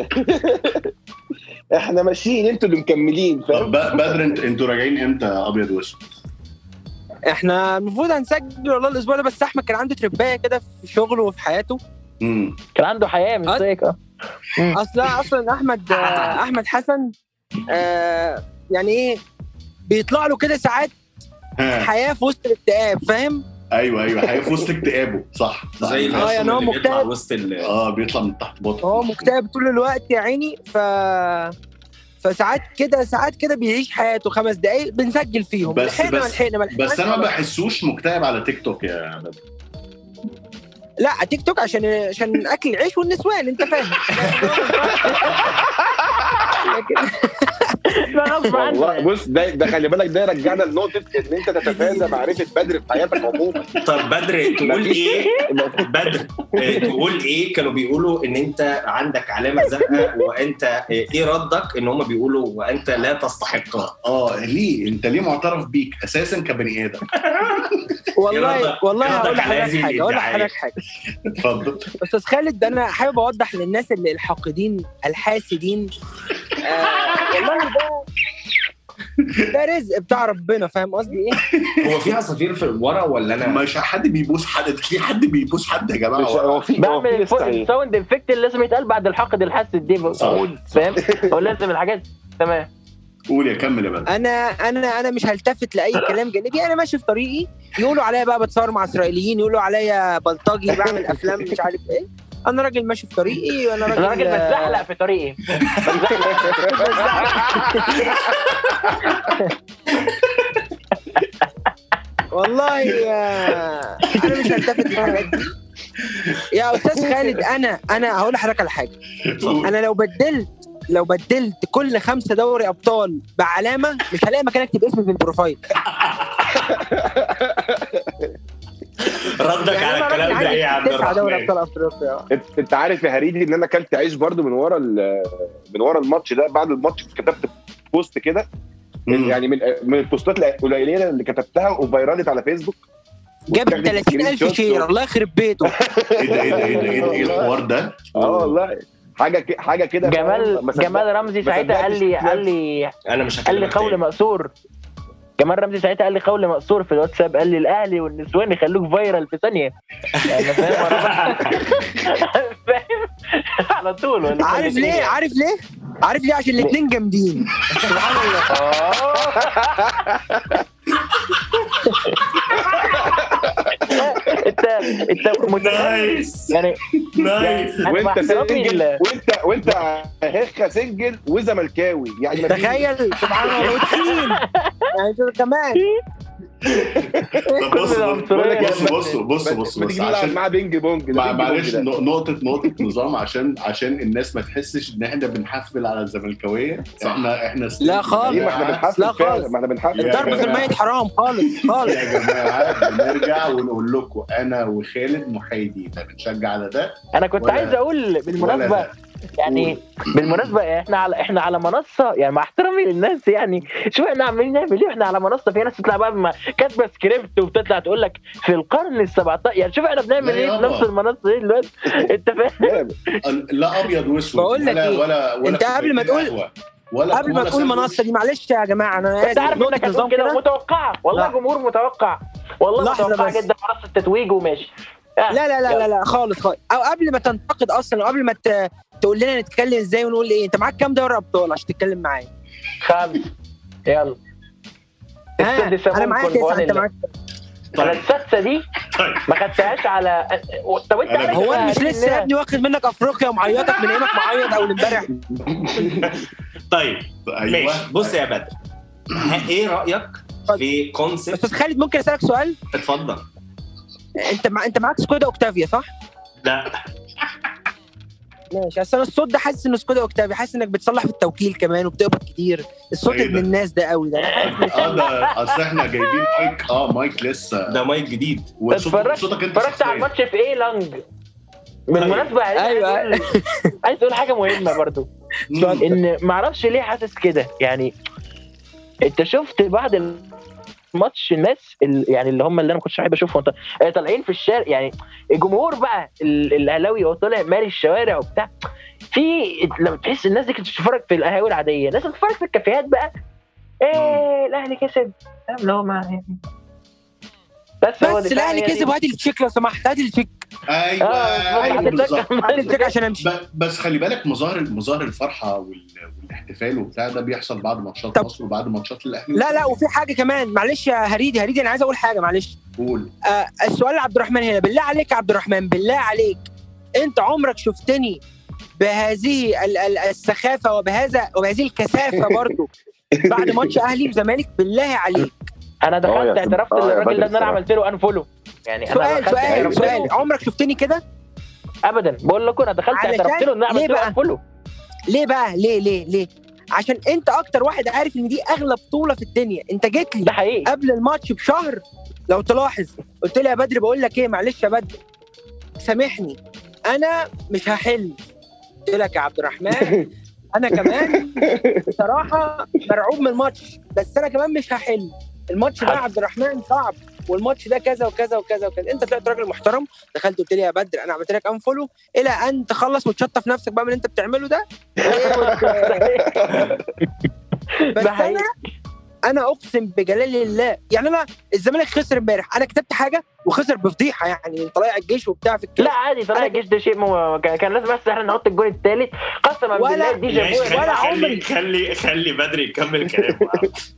احنا ماشيين، انتوا اللي مكملين. فاهم؟ بدر انتوا راجعين امتى ابيض واسود؟ احنا المفروض هنسجل والله الاسبوع ده، بس احمد كان عنده تربايه كده في شغله وفي حياته. كان عنده حياه مش زيك. اصلا احمد حسن يعني ايه، بيطلع له كده ساعات حياه في وسط الاكتئاب. فاهم؟ ايوه حياه في وسط اكتئابه. صح زي يعني هو مكتئب وسط بيطلع من تحت بطنه. هو مكتئب طول الوقت يا عيني. فساعات كده بيعيش حياته 5 دقايق بنسجل فيهم. بس انا ما بحسوش مكتئب على تيك توك يا بدر. لا تيك توك عشان اكل العيش والنسوان، انت فاهم. والله بص ده خلي بالك، ده رجعنا لنقطه ان انت تتفادى معرفه بدر في حياتك عموما. طب بدر تقول ايه؟ تقول ايه؟ كانوا بيقولوا ان انت عندك علامه زرقاء، وانت ايه ردك ان هم بيقولوا وانت لا تستحقها؟ ليه انت ليه معترف بيك اساسا كبني ادم؟ والله هقول لحضرتك حاجه اتفضل استاذ خالد. انا حابب اوضح للناس اللي الحاقدين الحاسدين والله ده رزق بتاع ربنا، فاهم قصدي ايه؟ هو في عصافير في ورا ولا انا مش حد بيبوس حد؟ في حد بيبوس حد يا جماعه؟ هو في بعمل الساوند افكت اللي لازم يتقال بعد الحاقد الحاسد دي، فاهم؟ هو لازم الحاجات تمام. قول يا كمل يا بدر. انا مش هلتفت لاي كلام جانبي. انا ماشي في طريقي، يقولوا عليا بقى بتصور مع اسرائيليين، يقولوا عليا بلطجي بعمل افلام مش عارف ايه. انا راجل ماشي في طريقي، وانا راجل بتزحلق في طريقي. والله انا مش هلتفت للحاجات دي يا استاذ خالد. انا هقول لحضرتك على حاجه. انا لو بدلت كل 5 دوري ابطال بعلامه مش هلاقي مكان اكتب اسمي في البروفايل. ردك على الكلام ده ايه يا عبد الرحمن؟ دوري ابطال افريقيا. انت عارف يا هريدي ان انا اكلت عيش برضو من ورا الماتش ده. بعد الماتش كتبت بوست كده، يعني من البوستات القليله اللي كتبتها وفايرالت على فيسبوك، جابت 30,000 شير. الله يخرب بيته. ايه الحوار ده؟ والله حاجه كده. جمال رمزي ساعتها قال لي انا مش قال لي قول مقصور. جمال رمزي ساعتها قال لي قول مقصور في الواتساب، قال لي الاهلي والنسوان يخلوك فايرال في ثانيه. انا فاهم على طول. عارف ليه عشان الاثنين جامدين. سبحان الله. انت نايس يعني وانت هيخه سنجل وزملكاوي، يعني تخيل. سبحان الله. وتخين يعني كمان. بص عشان مع بينج بونج. معلش نقطة نظام عشان الناس ما تحسش ان احنا بنحفل على الزملكاويه. احنا لا خالص. ما احنا بنحفل. الضرب في الميت حرام خالص يا جماعه. بنرجع ونقول لكم انا وخالد محايدين، لا بنشجع على ده. انا كنت عايز اقول بالمناسبه، يعني بالمناسبه احنا على منصه، يعني مع احترامي للناس، يعني شو احنا عاملين نعمل ايه؟ احنا على منصه في ناس تطلع بقى كاتبه سكريبت وبتطلع تقول لك في القرن ال17. يعني شوف احنا بنعمل ايه في نفس المنصه دي دلوقتي. انت فاهم؟ لا ابيض واسود ولا انت قبل ما تقول منصه دي، معلش يا جماعه انا اسف. عارف انك هتقول كده متوقعه، والله جمهور متوقع، والله متوقع جدا منصه التتويج وماشي. لا خالص. او قبل ما تنتقد اصلا، وقبل ما تقول لنا نتكلم ازاي ونقول ايه، انت معاك كام دوري ابطال عشان تتكلم معايا؟ 5. يلا انا معاك 9. انت معاك انا السادسه دي ما خدتهاش على. طب انت هو انا مش لسه يا ابني واخد منك افريقيا ومعيطك من ايامك معيط او امبارح؟ طيب ماشي. بص يا بدر، ايه رايك في كونسبت؟ استاذ خالد ممكن اسالك سؤال؟ اتفضل. انت معاك سكودا اوكتافيا صح؟ لا ماشي. اصل انا الصوت ده حاسس انه سكودا اوكتافيا، حاسس انك بتصلح في التوكيل كمان وبتقبض كتير. الصوت ابن الناس ده قوي ده. اصل احنا جايبين مايك لسه، ده مايك جديد. صوتك انت اتفرجت على الماتش في ايه لانج بالمناسبه؟ ايوه عايز اقول حاجه مهمه برضو، ان معرفش ليه حاسس كده. يعني انت شفت بعد الماتش الناس يعني اللي هم اللي انا ما كنتش حابب اشوفهم طالعين في الشارع، يعني الجمهور بقى الاهلاوي هو طالع مالي الشوارع وبتاع. في لما تحس الناس دي كانت بتتفرج في القهاوي العاديه، الناس بتتفرج في الكافيهات بقى ايه الاهلي كسب، اللي هو ما بس الاهلي كسب. وهات التشيك لو سمحت، هات التشيك. ايوه هات التشيك عشان امشي. بس خلي بالك مظاهر الفرحه والاحتفال وبتاع ده بيحصل بعد ماتشات مصر وبعد ماتشات الاهلي. لا وفي حاجه كمان، معلش يا هريدي انا عايز اقول حاجه، معلش. قول. السؤال لعبد الرحمن هنا، بالله عليك يا عبد الرحمن، بالله عليك، انت عمرك شفتني بهذه السخافه وبهذه الكثافه برضو بعد ماتش اهلي وزمالك؟ بالله عليك. انا دخلت اعترفت للراجل ده ان انا عملت له انفولو. يعني انا سؤال عمرك شفتني كده؟ ابدا. بقول لكم انا دخلت اعترفت له ان انا عملت له انفولو. ليه بقى؟ ليه؟ عشان انت اكتر واحد عارف ان دي اغلى بطوله في الدنيا. انت جيت لي قبل الماتش بشهر لو تلاحظ، قلت لي يا بدر بقول لك ايه، معلش يا بدر سامحني انا مش هحل. قلت لك يا عبد الرحمن انا كمان بصراحه مرعوب من الماتش، بس انا كمان مش هحل الماتش ده يا عبد الرحمن. صعب والماتش ده كذا وكذا وكذا وكذا. انت طلعت راجل محترم، دخلت قلت لي يا بدر انا عملت لك انفولو، الى ان تخلص وتشطف نفسك بقى من اللي انت بتعمله ده. بس انا اقسم بجلال الله يعني انا الزمالك خسر امبارح، انا كتبت حاجه وخسر بفضيحه يعني طلائع الجيش وبتاع في الكلام. لا عادي طلائع الجيش ده شيء كان لازم بس احنا نحط الجول الثالث قسما بالله دي جابوه. ولا عمري خلي بدري يكمل كلامه.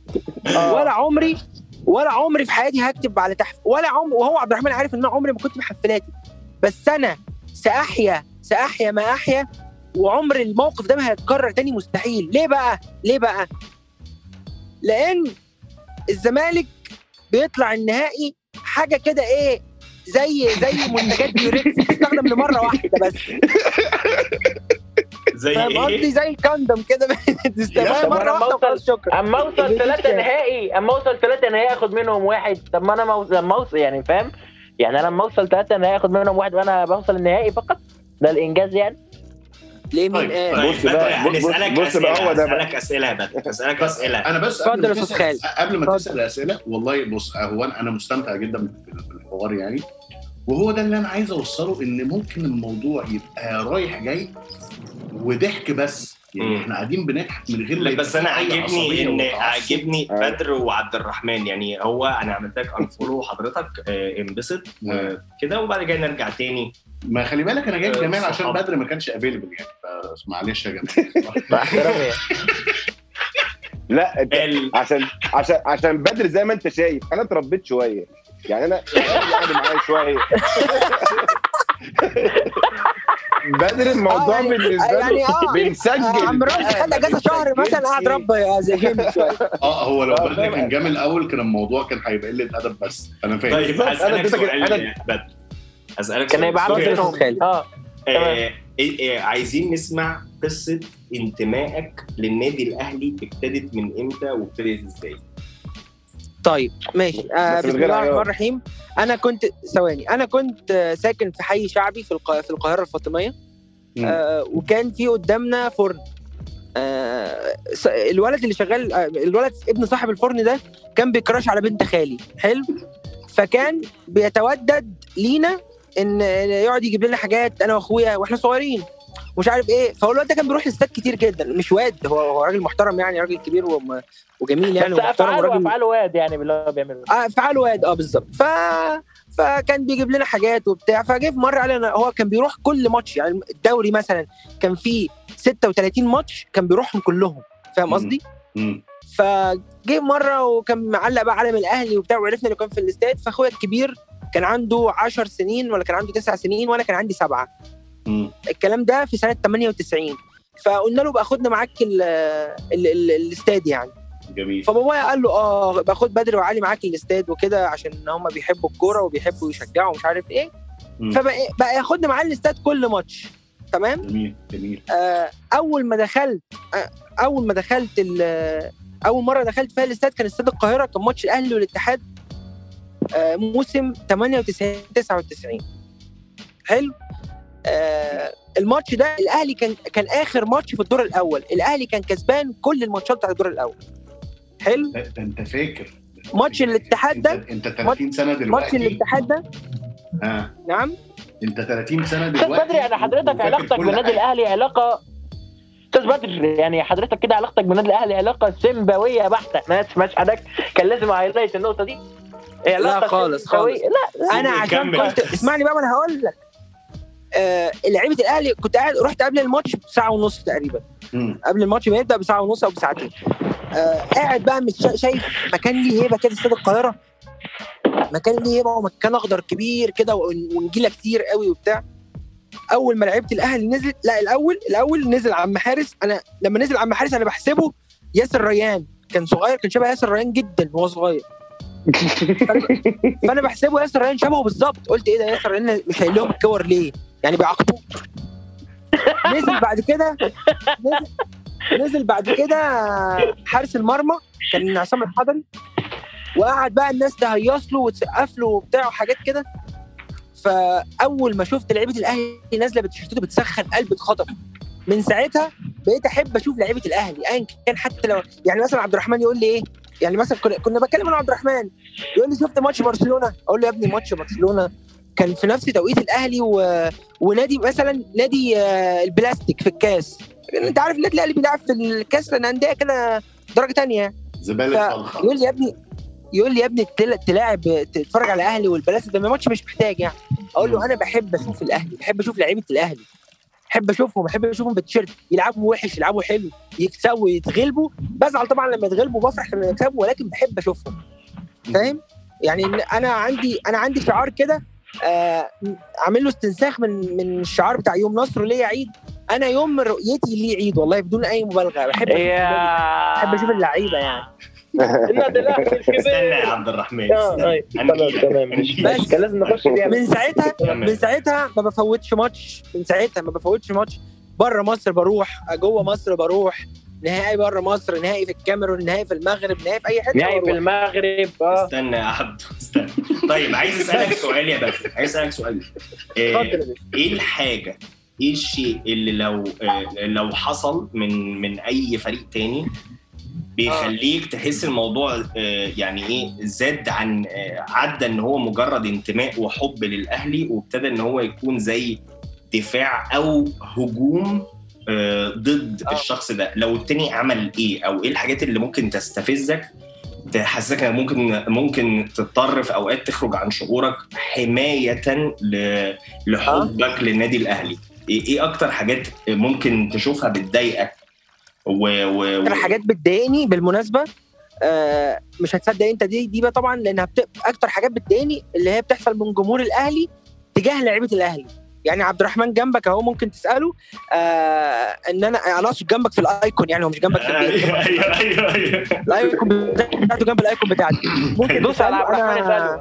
ولا عمري في حياتي هكتب على تحف، ولا عمري، وهو عبد الرحمن عارف ان انا عمري ما كنت محفلاتي، بس انا ساحيا ما احيا، وعمر الموقف ده ما هيتكرر تاني مستحيل. ليه بقى؟ لان الزمالك بيطلع النهائي حاجه كده ايه زي منتجات بيوريكس بتستخدم لمره واحده بس. زي ايه؟ زي الكاندوم كده بتستخدم مره واحده وخلاص شكرا. اما اوصل 3 نهائي اخد منهم واحد. طب ما انا لما اوصل يعني فاهم يعني انا لما اوصل 3 نهائي اخد منهم واحد وانا بوصل النهائي فقط، ده الانجاز يعني. ليه مين بص بقى هو ده اسالك اسئله بقى اسالك اسئله. انا بس اتفضل يا استاذ خالد قبل ما تسال الاسئله. والله بص هو انا مستمتع جدا بالحوار يعني، وهو ده اللي انا عايز اوصله، ان ممكن الموضوع يبقى رايح جاي وضحك بس يعني احنا قاعدين بنضحك من غير. بس انا عاجبني بدر وعبد الرحمن يعني. هو انا عملت لك انفولو حضرتك انبسط كده وبعد كده نرجع تاني. ما خلي بالك انا جايب جمال عشان بدر ما كانش افيلبل يعني، معلش يا جمال. لا عشان بدر زي ما انت شايف انا اتربيت شويه يعني، انا قاعد معايا شويه. بدر الموضوع بالنسبه له بنسجل. عم رامز خد اجازه شهر مثلا قاعد رب زي جيم شويه. هو لو بدر كان جامل الاول كان الموضوع كان هيبقى قله ادب بس. انا فاهم. طيب اسالك سؤال بدر، اسالك كان هيبقى عايزين نسمع قصه انتمائك للنادي الاهلي ابتدت من امتى وابتدت ازاي؟ طيب ماشي. بسم الله الرحمن الرحيم. انا كنت ساكن في حي شعبي في القاهره الفاطميه. وكان في قدامنا فرن. الولد اللي شغال، الولد ابن صاحب الفرن ده كان بيكراش على بنت خالي. حلو. فكان بيتودد لينا ان يقعد يجيب لنا حاجات انا واخويا واحنا صغيرين مش عارف ايه. فهو الواد ده كان بيروح الاستاد كتير جدا، مش واد، هو راجل محترم يعني، راجل كبير وجميل يعني ومحترم وراجل افعاله واد يعني باللي هو بيعمله. افعاله واد بالظبط. فكان بيجيب لنا حاجات وبتاع. فجه في مره قال لنا هو كان بيروح كل ماتش يعني الدوري مثلا كان فيه 36 ماتش كان بيروحهم كلهم، فاهم قصدي؟ فجه مره وكان معلق بقى علم الاهلي وبتاع، وعرفنا انه كان في الاستاد. فاخويا الكبير كان عنده 10 سنين ولا كان عنده 9 سنين وانا كان عندي 7. الكلام ده في سنه 98. فقلنا له بقى خدنا معاك الاستاد يعني. جميل. فبابايا قال له باخد بدر وعلي معاك الاستاد وكده عشان هم بيحبوا الكوره وبيحبوا يشجعوا ومش عارف ايه. فبقى ياخدنا معاه الاستاد كل ماتش. تمام. جميل. اول مره دخلت فيها الاستاد كان استاد القاهره، كان ماتش الاهلي والاتحاد موسم 98 99. حلو. الماتش ده الاهلي كان اخر ماتش في الدور الاول، الاهلي كان كسبان كل الماتشات بتاع الدور الاول. حلو. ده انت فاكر ماتش الاتحاد ده؟ انت 30 سنه دلوقتي. ماتش الاتحاد ده نعم انت 30 سنه دلوقتي. استاذ بدري، انا حضرتك علاقتك بالنادي الاهلي علاقه استاذ بدري يعني حضرتك كده علاقتك بالنادي الاهلي علاقه سيمباويه بحته. ماشي حضرتك كان لازم اهايلايت النقطه دي. لا خالص. لا انا عشان كنت اسمعني بقى، انا هقول لك. لعيبه الاهلي كنت رحت قبل الماتش بساعه ونص تقريبا. قبل الماتش ما يبدا بساعه ونص او بساعتين. قاعد بقى مش شايف مكان ليه هيبه كده، استاد القاهره مكان ليه هيبه ومكان اخضر كبير كده ونجيله كتير قوي وبتاع. اول ما لعيبه الاهلي نزلت، لا الاول نزل عم حارس. انا لما نزل عم حارس انا بحسبه ياسر ريان، كان صغير، كان شبه ياسر ريان جدا وهو صغير. فانا بحسبه ياسر ريان شبهه بالظبط. قلت ايه ده ياسر ريان مش هيقول لهم الكور ليه يعني بيعاقبوه. نزل بعد كده حارس المرمى كان عصام الحضري، وقعد بقى الناس تهيص له وتسقف له وبتاع وحاجات كده. فاول ما شفت لعيبه الاهلي نازله بتشتته بتسخن قلبي اتخطف. من ساعتها بقيت احب اشوف لعيبه الاهلي ايا كان، حتى لو يعني مثلا عبد الرحمن يقول لي ايه يعني مثلا كنا بتكلم مع عبد الرحمن يقول لي شفت ماتش برشلونه، اقول له يا ابني ماتش برشلونه كان في نفس توقيت الاهلي ونادي مثلا نادي البلاستيك في الكاس. انت عارف النادي الاهلي بيلعب في الكاس الانديه كده درجه ثانيه زباله. يقول لي يا ابني تلاعب تتفرج على الاهلي والبلاستيك ده ماتش مش محتاج يعني. اقول له انا بحب اشوف الاهلي، بحب اشوف لعيبه الاهلي، بحب اشوفهم بالتيشيرت، يلعبوا وحش يلعبوا حلو، يكسبوا يتغلبوا، بزعل طبعا لما يتغلبوا، بفرح لما يكسبوا، ولكن بحب اشوفهم. فاهم يعني؟ انا عندي شعار كده عامل له استنساخ من الشعار بتاع يوم نصر ليه عيد. انا يوم من رؤيتي ليه عيد والله بدون اي مبالغه. بحب اشوف اللعيبه يعني. النادي الاهلي استنى يا عبد الرحمن تمام بس كان لازم نخش فيها. من ساعتها ما بفوتش ماتش. بره مصر بروح، جوه مصر بروح، نهائي بره مصر، نهائي في الكاميرون، نهائي في المغرب، نهائي في اي حته، نهائي في المغرب. استنى يا عبد استنى. طيب عايز اسالك سؤال يا بدر، ايه الحاجه، ايه الشيء اللي لو حصل من اي فريق تاني بيخليك تحس الموضوع يعني ايه زاد عن عدى ان هو مجرد انتماء وحب للاهلي، وابتدى ان هو يكون زي دفاع او هجوم ضد الشخص ده؟ لو التاني عمل ايه، او ايه الحاجات اللي ممكن تستفزك تحسسك ممكن تضطر في اوقات تخرج عن شعورك حماية لحبك للنادي الاهلي؟ ايه اكتر حاجات ممكن تشوفها بتضايقك؟ اكتر حاجات بتضايقني بالمناسبه مش هتصدق انت دي بقى طبعا، لانها اكتر حاجات بتضايقني اللي هي بتحصل من جمهور الاهلي تجاه لعيبه الاهلي. يعني عبد الرحمن جنبك اهو، ممكن تساله ان انا اقصد جنبك في الايكون، يعني هو مش جنبك في البيت. ايوه الايكون بتاعته جنب الايكون بتاعتي، ممكن دوس على عبد الرحمن يساله.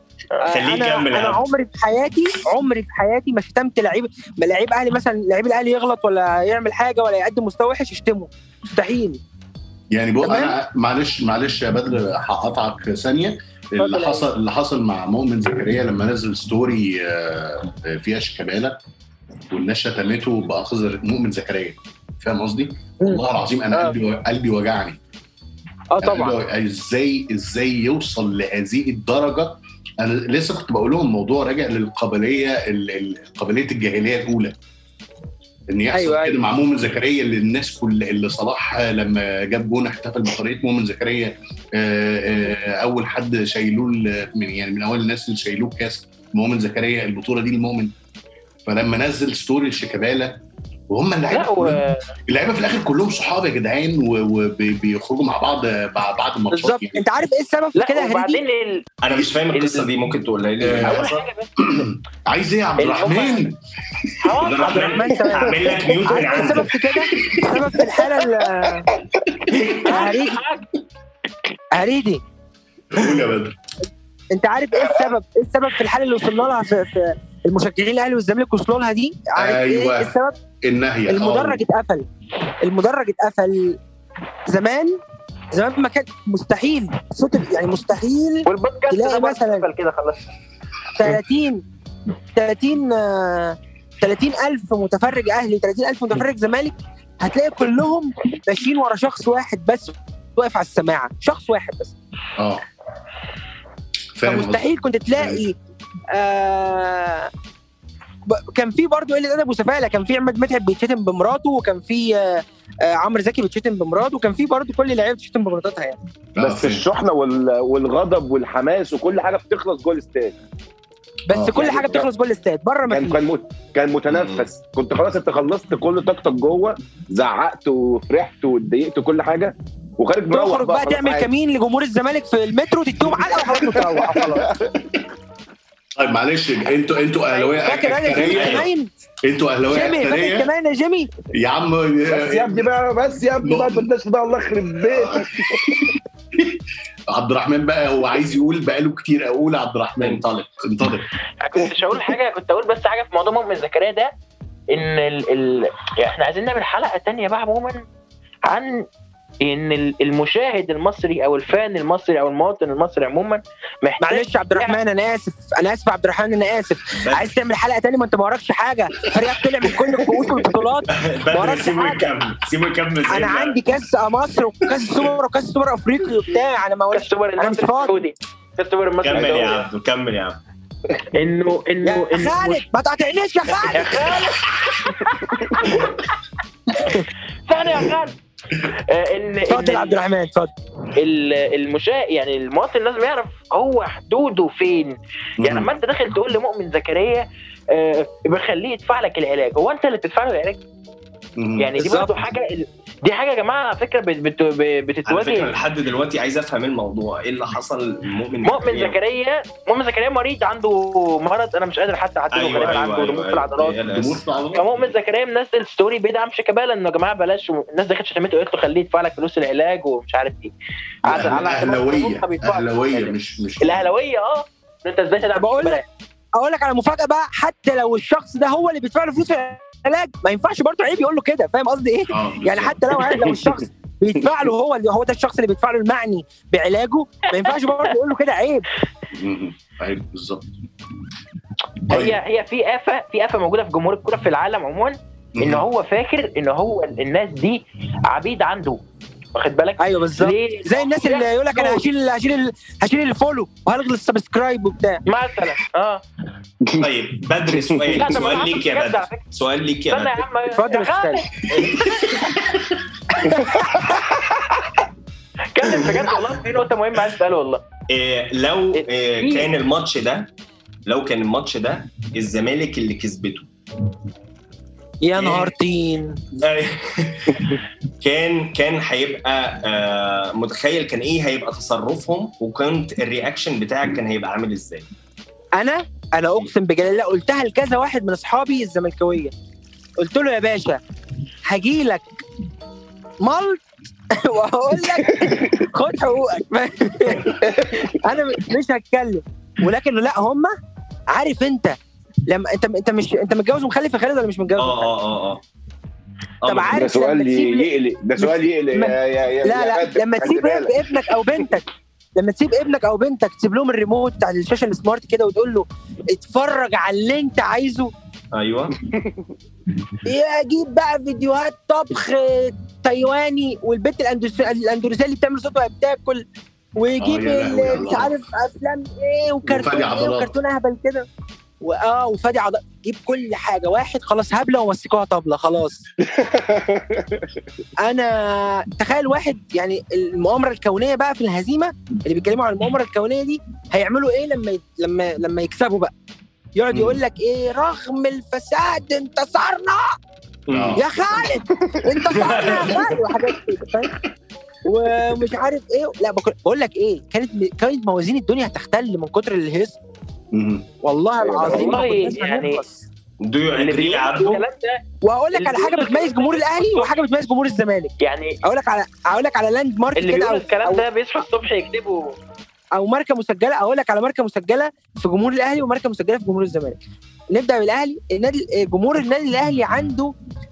انا عمري في حياتي ما شتمت لعيب اهلي. مثلا لعيب الاهلي يغلط ولا يعمل حاجه ولا يقدم مستوى وحش اشتمه، مستحيل. يعني انا معلش يا بدر هقطعك ثانيه. اللي حصل مع مؤمن زكريا لما نزل ستوري فيها شيكابالا والناس شتمته باخذ مؤمن زكريا، فاهم قصدي؟ والله العظيم انا قلبي وجعني. طبعا ازاي يوصل لهذه الدرجه؟ انا لسه كنت بقول لهم الموضوع راجع للقابليه الجاهليه الاولى، ان يحصل كده مع مؤمن زكريا، اللي الناس اللي صلاح لما جاب جون احتفل بطريقه مؤمن زكريا. اول حد شايلوه من اول الناس اللي شايلوه كاس مؤمن زكريا البطوله دي المؤمن. فلما نزل ستوري الشيكابالا وهم اللعيبه في الاخر كلهم صحاب يا جدعان وبيخرجوا مع بعض بعد الماتشات. بالظبط. يعني انت عارف ايه السبب في كده؟ وبعدين انا مش فاهم القصه دي، ممكن تقولها لي؟ عايز ايه يا عبد الرحمن؟ عبد الرحمن اعمل لك ميوت من عندك. السبب في كده، السبب في الحاله هريدي قول يا بدر. انت عارف ايه السبب في الحاله اللي وصلنا لها في المشجعين الاهلي والزمالك وصلوا لها دي؟ عارف ايه السبب؟ النهي. المدرج اتقفل. زمان ما كان مستحيل صوت، يعني مستحيل تلاقي مثلا كده خلاص 30,000 متفرج اهلي، 30,000 متفرج زمالك، هتلاقي كلهم ماشيين ورا شخص واحد بس واقف على السماعه، شخص واحد بس. فمستحيل كنت تلاقي كان في برضه قله ادب وسفاله. كان في عماد متعب بيتشتم بمراته، وكان في عمرو زكي بيتشتم بمراته، وكان في برضه كل اللعيبه بتشتم بمراتها يعني. بس الشحنه والغضب والحماس وكل حاجه بتخلص جوه الاستاد. بس كل حاجه بتخلص جوه الاستاد، بره ما كان متنفس. كنت خلاص انت خلصت كل طاقتك جوه، زعقت وفرحت واتضايقت وكل حاجه، وخارج مروح تخرج بقى تعمل كمين لجمهور الزمالك في المترو، تديهم علقه وخلاص وتروح خلاص. طيب معلش، انتوا اهلاويه اكتريه. انتوا اهلاويه اكتريه كمان يا جيمي يا عم. بس يا ابني بقى ما بدناش بقى، الله يخرب بيتك. عبد الرحمن بقى هو عايز يقول بقاله كتير. اقول عبد الرحمن انطلق. كنتش اقول حاجه، كنت اقول بس حاجه في موضوع مؤمن زكريا ده، ان احنا عايزين نعمل حلقه تانية بقى عموما عن ان المشاهد المصري او الفان المصري او المواطن المصري عموما محتاج. معلش عبد الرحمن، انا اسف عبد الرحمن، انا اسف. عايز تعمل حلقه تاني؟ ما انت ما وراكش حاجه، فريقك طلع من كل الكؤوس والبطولات، ما وراكش حاجه. سيبه يكمل. انا عندي كاس مصر وكاس سوبر وكاس سوبر افريقي وبتاع، انا ما وراكش. انا مش فاضي. كمل يا عبد، كمل يا عبد. انه خالد ما تقاطعنيش يا خالد. ثاني يا خالد. اتفضل عبد الرحمن، اتفضل. المشاهد يعني المواطن لازم يعرف هو حدوده فين. يعني لما انت داخل تقول لمؤمن زكريا بخليه يدفع لك العلاج، هو انت اللي بتدفع له العلاج؟ يعني دي برضه حاجه، دي حاجه يا جماعه على فكره بتتواجه. لحد دلوقتي عايز افهم الموضوع، ايه اللي حصل للمؤمن زكريا؟ مؤمن زكريا مريض، عنده مرض انا مش قادر حتى اعتبره. غالبا عنده ضمور في العضلات. فمؤمن زكريا منزل ستوري بيدعم شيكابالا انه يا جماعه بلاش، الناس دخلت شتمته قالت له خليه يدفع لك فلوس العلاج ومش عارف ايه. اهلاويه مش الاهلاويه. انت ازاي تدعم؟ اقول لك على مفاجاه بقى، حتى لو الشخص ده هو اللي بيدفع له فلوس العلاج ما ينفعش برضه عيب يقول له كده، فاهم قصدي ايه؟ يعني حتى لو الشخص بيدفع له، هو ده الشخص اللي بيدفع له المعني بعلاجه، ما ينفعش برضه يقول له كده عيب. عيب بالظبط. هي في آفة موجوده في جمهور الكوره في العالم عموما، ان هو فاكر ان هو الناس دي عبيد عنده، واخد بالك؟ ايوه بالظبط، زي الناس اللي يقول لك انا هشيل الفولو وهلغي السبسكرايب وبتاع مثلا. طيب بدر، سؤال ليك يا بدر. سؤال ليك يا بدر. اتفضل يا خالد. كلم بجد والله، في نقطه مهمه عايز اساله والله. لو كان الماتش ده الزمالك اللي كسبته، يا نهار طين. كان هيبقى متخيل كان ايه هيبقى تصرفهم، وكنت الرياكشن بتاعك كان هيبقى عامل ازاي؟ انا اقسم بجلال قلتها لكذا واحد من اصحابي الزملكاويه، قلت له يا باشا هجيلك ملط وهقول لك خد حقوقك. انا مش هتكلم، ولكن لا هم عارف انت لما انت متجوز ومخلف يا خالد ولا مش متجوز؟ طب عارف ده سؤال يقلق لا لما تسيب ابنك او بنتك تسيب لهم الريموت بتاع الشاشه السمارت كده وتقول له اتفرج على اللي انت عايزه. ايوه. يجيب بقى فيديوهات طبخ تايواني، والبنت الاندونيسيه اللي بتعمل صوت وهي بتاكل، ويجيب مش عارف افلام ايه وكرتون اهبل كده، وفادي عضلات، جيب كل حاجه واحد خلاص هبله ومسكوها طبله خلاص. انا تخيل واحد يعني المؤامره الكونيه بقى في الهزيمه اللي بيتكلموا عن المؤامره الكونيه دي هيعملوا ايه لما يكسبوا بقى؟ يقعد يقول لك ايه، رغم الفساد انتصرنا يا خالد، انتصرنا يا خالد، وحاجات كده ومش عارف ايه. لا بقول لك ايه، كانت موازين الدنيا هتختل من كتر الهيص والله العظيم. يعني اللي بيلعبوا. وهقول لك على حاجه بتميز جمهور الاهلي وحاجه بتميز جمهور الزمالك. يعني اقول لك على لاند مارك اللي كده، الكلام ده بيصحى الصبح يكتبوا او ماركه مسجله. اقول لك على ماركه مسجله في جمهور الاهلي وماركه مسجله في جمهور الزمالك. نبدا بالاهلي. جمهور النادي الاهلي عنده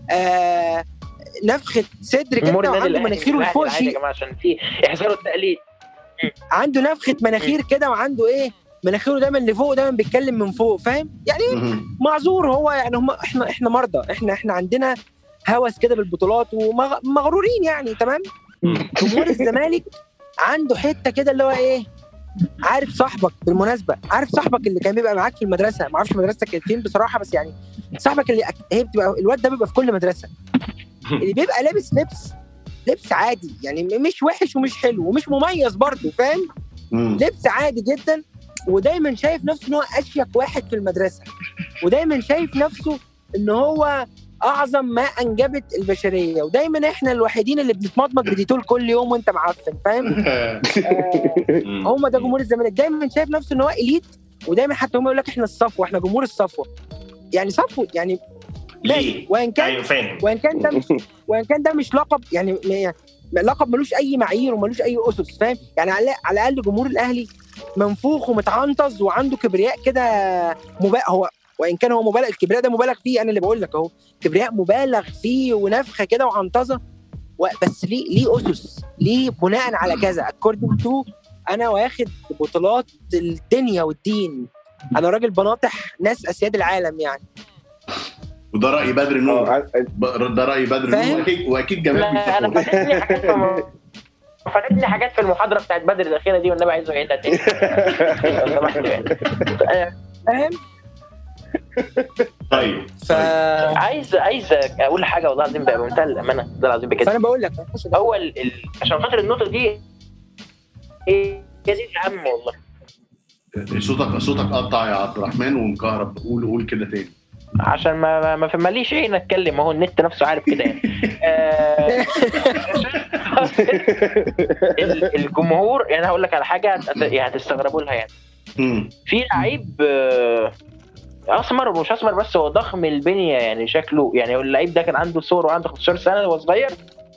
نفخه صدر كده، وعنده مناخيره لفوق شيء يا جماعه عشان في احذار التقليد. عنده نفخه مناخير كده، وعنده ايه، مناخيره دايما لفوق، دايما بيتكلم من فوق، فاهم يعني؟ معذور هو يعني. احنا مرضى، احنا عندنا هوس كده بالبطولات ومغرورين يعني، تمام. جمهور الزمالك عنده حته كده اللي هو ايه، عارف صاحبك، بالمناسبه عارف صاحبك اللي كان بيبقى معاك في المدرسه، ما اعرفش مدرستك كانت فين بصراحه، بس يعني صاحبك اللي هي بتبقى الواد ده بيبقى في كل مدرسه، اللي بيبقى لابس لبس عادي يعني، مش وحش ومش حلو ومش مميز برضه، فاهم؟ لبس عادي جدا، ودايما شايف نفسه ان هو اشيك واحد في المدرسه، ودايما شايف نفسه ان هو اعظم ما انجبت البشريه، ودايما احنا الوحيدين اللي بنتمضمض بديتول كل يوم وانت معفن، فاهم؟ هم ده جمهور الزمالك، دايما شايف نفسه ان هو اليت، ودايما حتى هم يقول لك احنا الصفوه، احنا جمهور الصفوه. يعني صفوه يعني ليه؟ وان كان ده مش لقب، يعني لقب ملوش اي معايير وملوش اي اسس، فاهم؟ يعني على الاقل جمهور الاهلي منفوخ ومتعنطز وعنده كبرياء كده هو وان كان هو مبالغ، الكبرياء ده مبالغ فيه، انا اللي بقول لك اهو كبرياء مبالغ فيه ونفخه كده وعنطزه، بس ليه اسس، ليه بناء على كذا اكوردنج تو انا واخد بطولات الدنيا والدين، انا راجل بناطح ناس اسياد العالم يعني. وده راي بدر نور، ده راي بدر نور واكيد جمال انا فاتتني حاجات في المحاضره بتاعت بدر الاخيره دي والنبي عايزه يعيدها تاني. فاهم؟ طيب عايز اقول حاجه والله العظيم بمنتهى الامانه، ده العظيم بجد. فانا بقول لك هو عشان خاطر النقطه دي ايه دي اهم والله. صوتك قطع يا عبد الرحمن ومكهرب، قول كده تاني عشان ما ماليش ايه نتكلم، اهو النت نفسه عارف كده يعني. الجمهور يعني هقول لك على حاجه يعني هتستغربوا لها يعني. في لعيب اسمر ومش اسمر بس هو ضخم البنيه يعني شكله، يعني اللعيب ده كان عنده صور وعنده 15 سنه وهو صغير.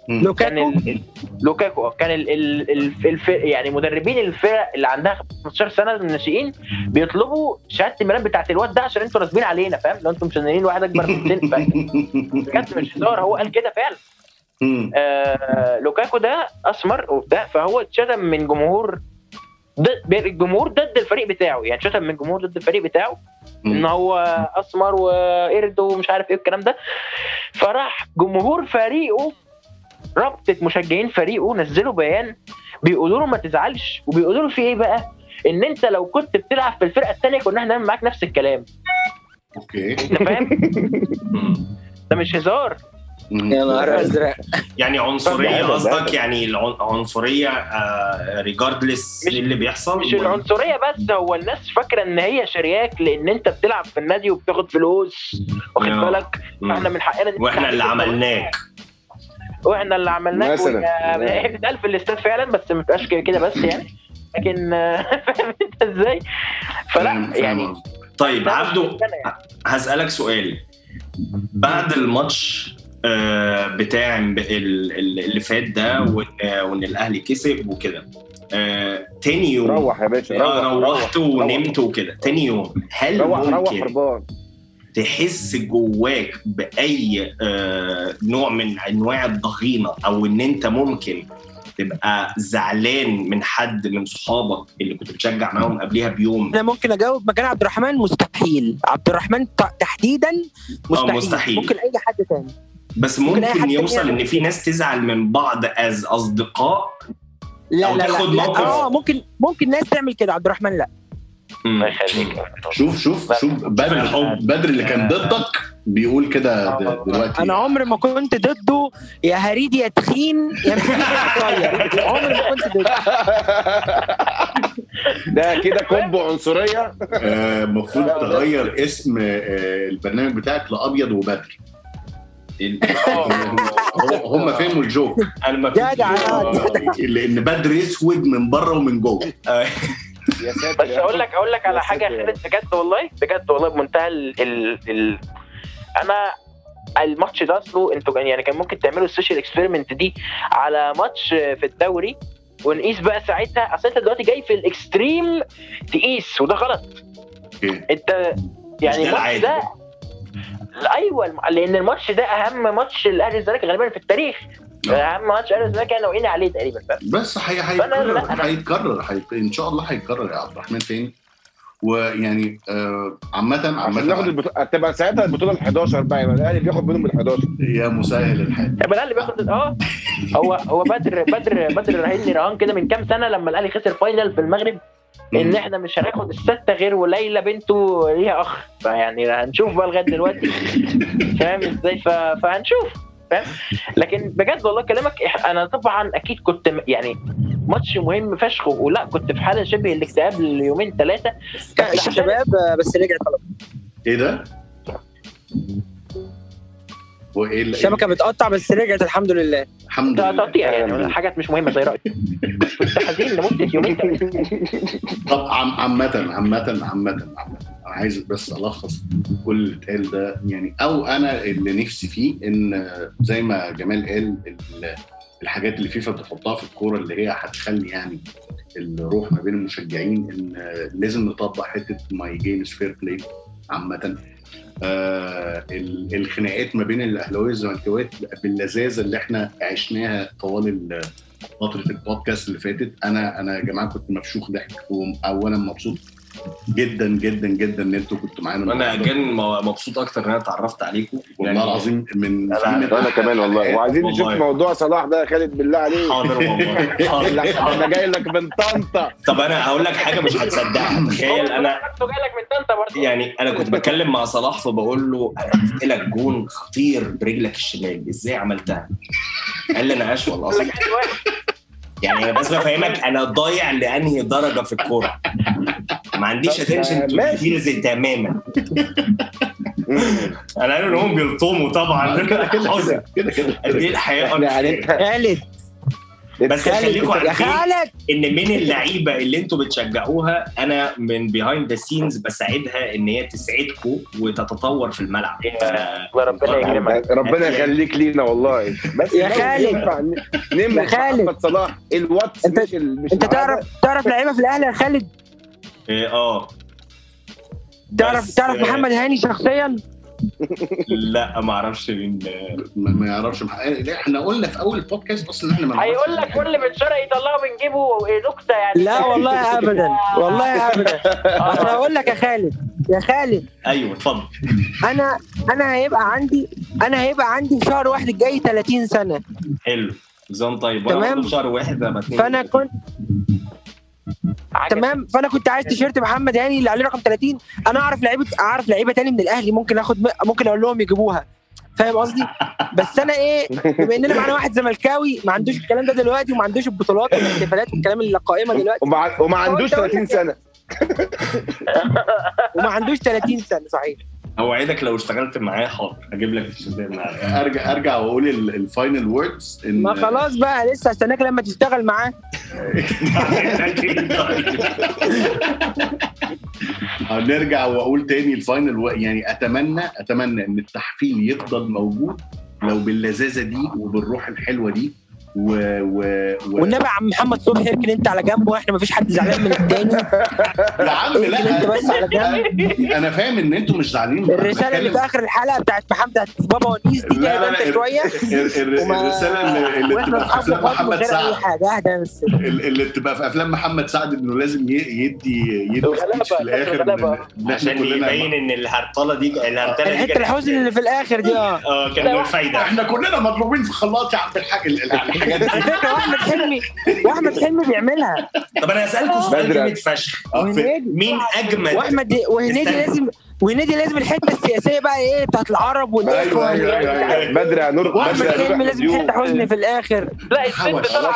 لوكاكو كان يعني مدربين الفرق اللي عندها 15 سنه الناشئين بيطلبوا شهاده الميلاد بتاعت الواد ده عشان انتوا راسبين علينا، فاهم؟ لو انتم مشننين واحد اكبر من سن، بجد مش هزار، هو قال كده فعلا. لوكاكو ده اسمر وبتاع، فهو اتشتم من جمهور الجمهور ضد الفريق بتاعه، يعني شتم من جمهور ضد الفريق بتاعه ان هو اسمر وقرد ومش عارف ايه الكلام ده. فراح جمهور فريقه، رابطه مشجعين فريقه، نزلوا بيان بيقولوا له ما تزعلش، وبيقولوا له في ايه بقى، ان انت لو كنت بتلعب في الفرقه الثانيه كنا هنعمل معاك نفس الكلام. اوكي انت فاهم؟ ده مش هزار. يا نهار ازرق. يعني عنصريه قصدك؟ يعني العنصريه ريجاردلس اللي بيحصل، مش العنصريه بس، هو الناس فاكره ان هي شرياك لان انت بتلعب في النادي وبتاخد فلوس، واخد بالك؟ احنا من حقنا واحنا اللي عملناك بتقال في الاستاد فعلا، بس ما تبقاش كده بس يعني، لكن فاهم انت ازاي؟ فلا يعني. طيب عبدو هسألك سؤال، بعد الماتش بتاع اللي فات ده وان الاهلي كسب وكده، تاني يوم روح يا باشا، روحت ونمت وكده، تاني يوم هل ممكن تحس جواك بأي نوع من أنواع الضغينة، أو إن أنت ممكن تبقى زعلان من حد من صحابك اللي كنت بتشجع معاهم قبلها بيوم؟ أنا ممكن أجاوب مكان عبد الرحمن، مستحيل. عبد الرحمن تحديداً مستحيل. ممكن أي حد تاني، بس ممكن يوصل إن في ناس تزعل من بعض از أصدقاء. لا ممكن ناس تعمل كده. عبد الرحمن لا. الله يخليك. شوف بدر اللي كان ضدك بيقول كده دلوقتي. انا عمري ما كنت ضده يا هريد يا تخين يا صغير، عمري ما كنت ضده. ده كده كومبو عنصريه. المفروض تغير اسم البرنامج بتاعك لابيض وبدر. هم فهموا الجوك. انا ما فهمتش لان بدر اسود من بره ومن جوه. بس اقول لك على حاجه خالد، بجد والله بمنتهى انا الماتش ده اصله انتوا يعني كان ممكن تعملوا السوشيال اكسبيرمنت دي على ماتش في الدوري ونقيس بقى ساعتها. اصل انت دلوقتي جاي في الاكستريم تقيس، وده غلط. انت يعني الماتش ده ايوه، لان الماتش ده اهم ماتش الاهلي والزمالك غالبا في التاريخ، اهم ماتش اهلي والزمالك احنا ناويين عليه تقريبا. بس هيتكرر ان شاء الله، هيتكرر يا عبد الرحمن تاني. ويعني عامه عشان ناخد تبقى ساعتها البطوله ال11 بقى، يبقى الاهلي بياخد منهم ال11. يا مسهل الحال. يبقى الاهلي بياخد هو بدر رهيني رهان كده من كام سنه لما الاهلي خسر فاينل في المغرب، ان احنا مش هناخد الستة غير وليلى بنته ليها اخ. فيعني هنشوف بقى لغايه دلوقتي فاهم ازاي، فهنشوف فاهم. لكن بجد والله كلامك، انا طبعا اكيد كنت يعني ماتش مهم فشخ، ولا كنت في حاله شبه الاكتئاب ليومين 3 شباب، بس رجعت خلاص. ايه ده؟ وايه الشبكه بتقطع بس رجعت الحمد لله. الحمد لله. تقطيع يعني حاجات مش مهمه زي رايك. كنت حزين لمده يومين. طب عامه انا عايز بس الخص كل اللي اتقال ده يعني، او انا اللي نفسي فيه ان زي ما جمال قال الحاجات اللي فيفا بتحطها في الكوره اللي هي هتخلي يعني الروح ما بين المشجعين، ان لازم نطبق حته ماي جيمز فير بلاي عامه. الخناقات ما بين الاهلاويه والزملكاويه باللذاذه اللي احنا عشناها طوال فتره البودكاست اللي فاتت. انا يا جماعه كنت مفشوخ ضحك، واولا مبسوط جدا جدا جدا ان انتوا كنتوا معانا. انا كان مبسوط اكتر ان انا اتعرفت عليكم والله العظيم. من انا كمان والله. وعايزين نشوف موضوع صلاح ده يا خالد بالله عليك. حاضر والله. انا جاي لك من طنطا. طب انا هقول لك حاجه مش هتصدقها. تخيل انا جاي لك من طنطا برضه. يعني انا كنت بتكلم مع صلاح فبقول له انا لك جون خطير برجلك الشمال ازاي عملتها؟ قال لي انا اشول اصلا. يعني انا بس بفهمك انا ضايع لانهي درجه في الكوره. ما عنديش اتنشن تو ديتيلز تماما. انا عارف ان هم بيلطموا طبعا كده دي الحياه يعني خالد. بس خليكم عارفين ان من اللعيبه اللي انتوا بتشجعوها انا من بيهايند ذا سينز بساعدها ان هي تسعدكم وتتطور في الملعب. ربنا يكرمك. ربنا يخليك لينا والله. بس يا خالد نمر محمد صلاح الواتس مش انت تعرف لعيبه في الاهلي يا خالد؟ تعرف محمد هاني شخصيا؟ لا ما اعرفش مين. ما يعرفش. احنا قلنا في اول البودكاست اصلا احنا ما هيقول لك كل من شرق يطلعه بنجيبه نكته يعني. لا والله ابدا والله ابدا. انا اقول لك يا خالد ايوه اتفضل. انا هيبقى عندي في شهر واحد الجاي 30 سنه. حلو زون. طيب تمام. في شهر واحد ابقى 2. فانا كنت عايز تيشيرت محمد هاني اللي عليه رقم 30. انا اعرف لعيبه تاني من الاهلي ممكن اقول لهم يجيبوها. فاهم قصدي؟ بس انا بما اننا معانا واحد زملكاوي ما عندوش الكلام ده دلوقتي وما عندوش البطولات والاحتفالات والكلام اللي قائمه دلوقتي وما عندوش 30 سنه وما عندوش 30 سنه صحيح. اوعدك لو اشتغلت معاه حاضر اجيب لك التيشيرت معاه. ارجع واقول الفاينل ووردز. ما خلاص بقى لسه استناك لما تشتغل معاه. هنرجع واقول تاني الفاينل. يعني اتمنى ان التحفيل يفضل موجود لو باللذاذه دي وبالروح الحلوه دي والنبي يا عم محمد صبحي اركن انت على جنب واحنا مفيش حد زعلان من التاني يا عم. لا انت بس على جنب. انا فاهم ان انتوا مش زعلانين. الرساله اللي في اخر الحلقه بتاعت محمد بابا ونيس دي جايبه انت شويه. الرساله اللي بتبقى في افلام محمد سعد اللي بتبقى في افلام محمد سعد انه لازم يدي في الاخر عشان يبين ان الهرطله دي الحته الحزن اللي في الاخر دي كان له فايده. احنا كلنا مضروبين في خلاط يا عم الحاجات دي. على فكره واحمد حلمي بيعملها. طب انا هسالكم سؤال جامد فشخ. مين اجمد؟ وهنيدي لازم الحته السياسيه بقى بتاعت العرب والاخوه. بدر يا نور. واحمد حلمي لازم حته حزن في الاخر. لا الست طلع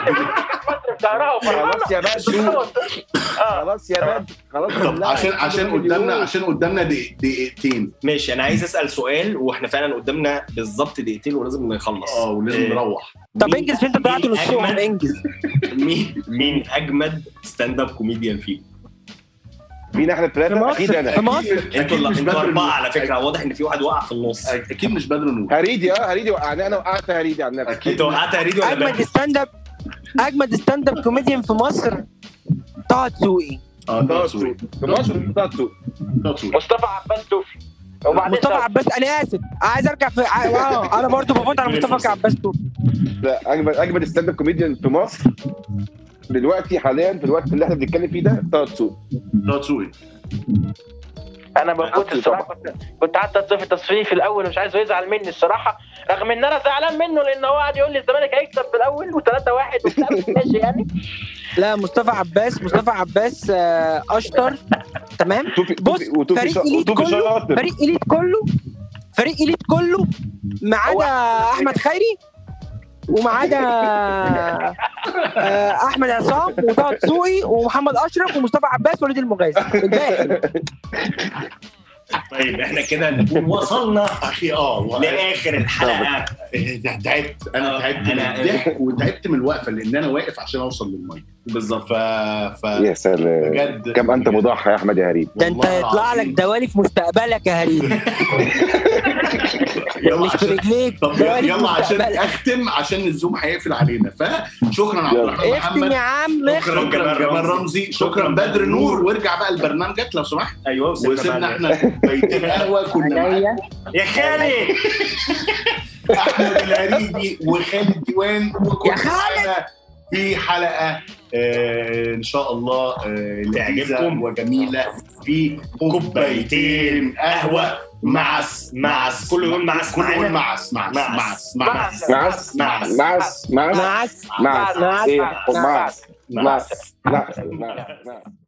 خلاص يا بدر. خلاص يا بدر. خلاص. عشان قدامنا دقيقتين. ماشي. انا عايز اسال سؤال واحنا فعلا قدامنا بالظبط دقيقتين ولازم نخلص. ولازم نروح. طب انجز. انت طلعت نصهم. انجز. مين اجمد ستاند اب كوميديان فيكم؟ مين احنا الثلاثه؟ اكيد انا. في مصر انتوا 4 على فكره. واضح ان في واحد وقع في النص. اكيد مش بدر نور. هريدي وقعني. انا وقعت هريدي على نفسي. انت وقعت هريدي ولا اجمد ستاند اب كوميديان في مصر طه دسوقي. طه دسوقي في مصر. طه دسوقي. مصطفى عباس توفي. مصطفى عباس. انا اسف عايز ارجع في انا برضو بفوت على مصطفى عباس توفي. لا اجمد ستاند اب كوميديان في مصر دلوقتي حاليا في الوقت اللي احنا بنتكلم فيه ده طه دسوقي. انا موجود الصراحه. كنت حتى في التصفيق في الاول مش عايزه يزعل مني الصراحه رغم ان انا زعلان منه لان هو قاعد يقول لي الزمالك هيكسب في الاول و3-1 وبتاع. ماشي يعني. لا مصطفى عباس اشطر. تمام. بص فريق إليت كله ما عدا احمد خيري وما عدا احمد عصام وطه دسوقي ومحمد اشرف ومصطفى عباس ووليد المغازي. الباقي طيب احنا كده نكون وصلنا اخي لاخر الحلقه. تعبت. انا تعبت من الضحك وتعبت من الوقفه لان انا واقف عشان اوصل للمايك. بالظبط. يا سلام بجد كم انت مضحى يا احمد يا هريب. ده انت هيطلع لك دوالي في مستقبلك يا هريب. يلا عشان اختم عشان الزوم هيقفل علينا. فشكرا عبد الرحمن محمد يا عم. شكرا جمال رمزي. شكرا بدر نور. وارجع بقى لبرنامجك لو سمحت. ايوه وسيبنا احنا بيتين قهوه كنا يا خالد احمد الهريدي وخالد ديوان يا خالد في حلقه ان شاء الله تعجبكم وجميله في كوبايتين قهوه معس كله يقول معس معانا. معس معس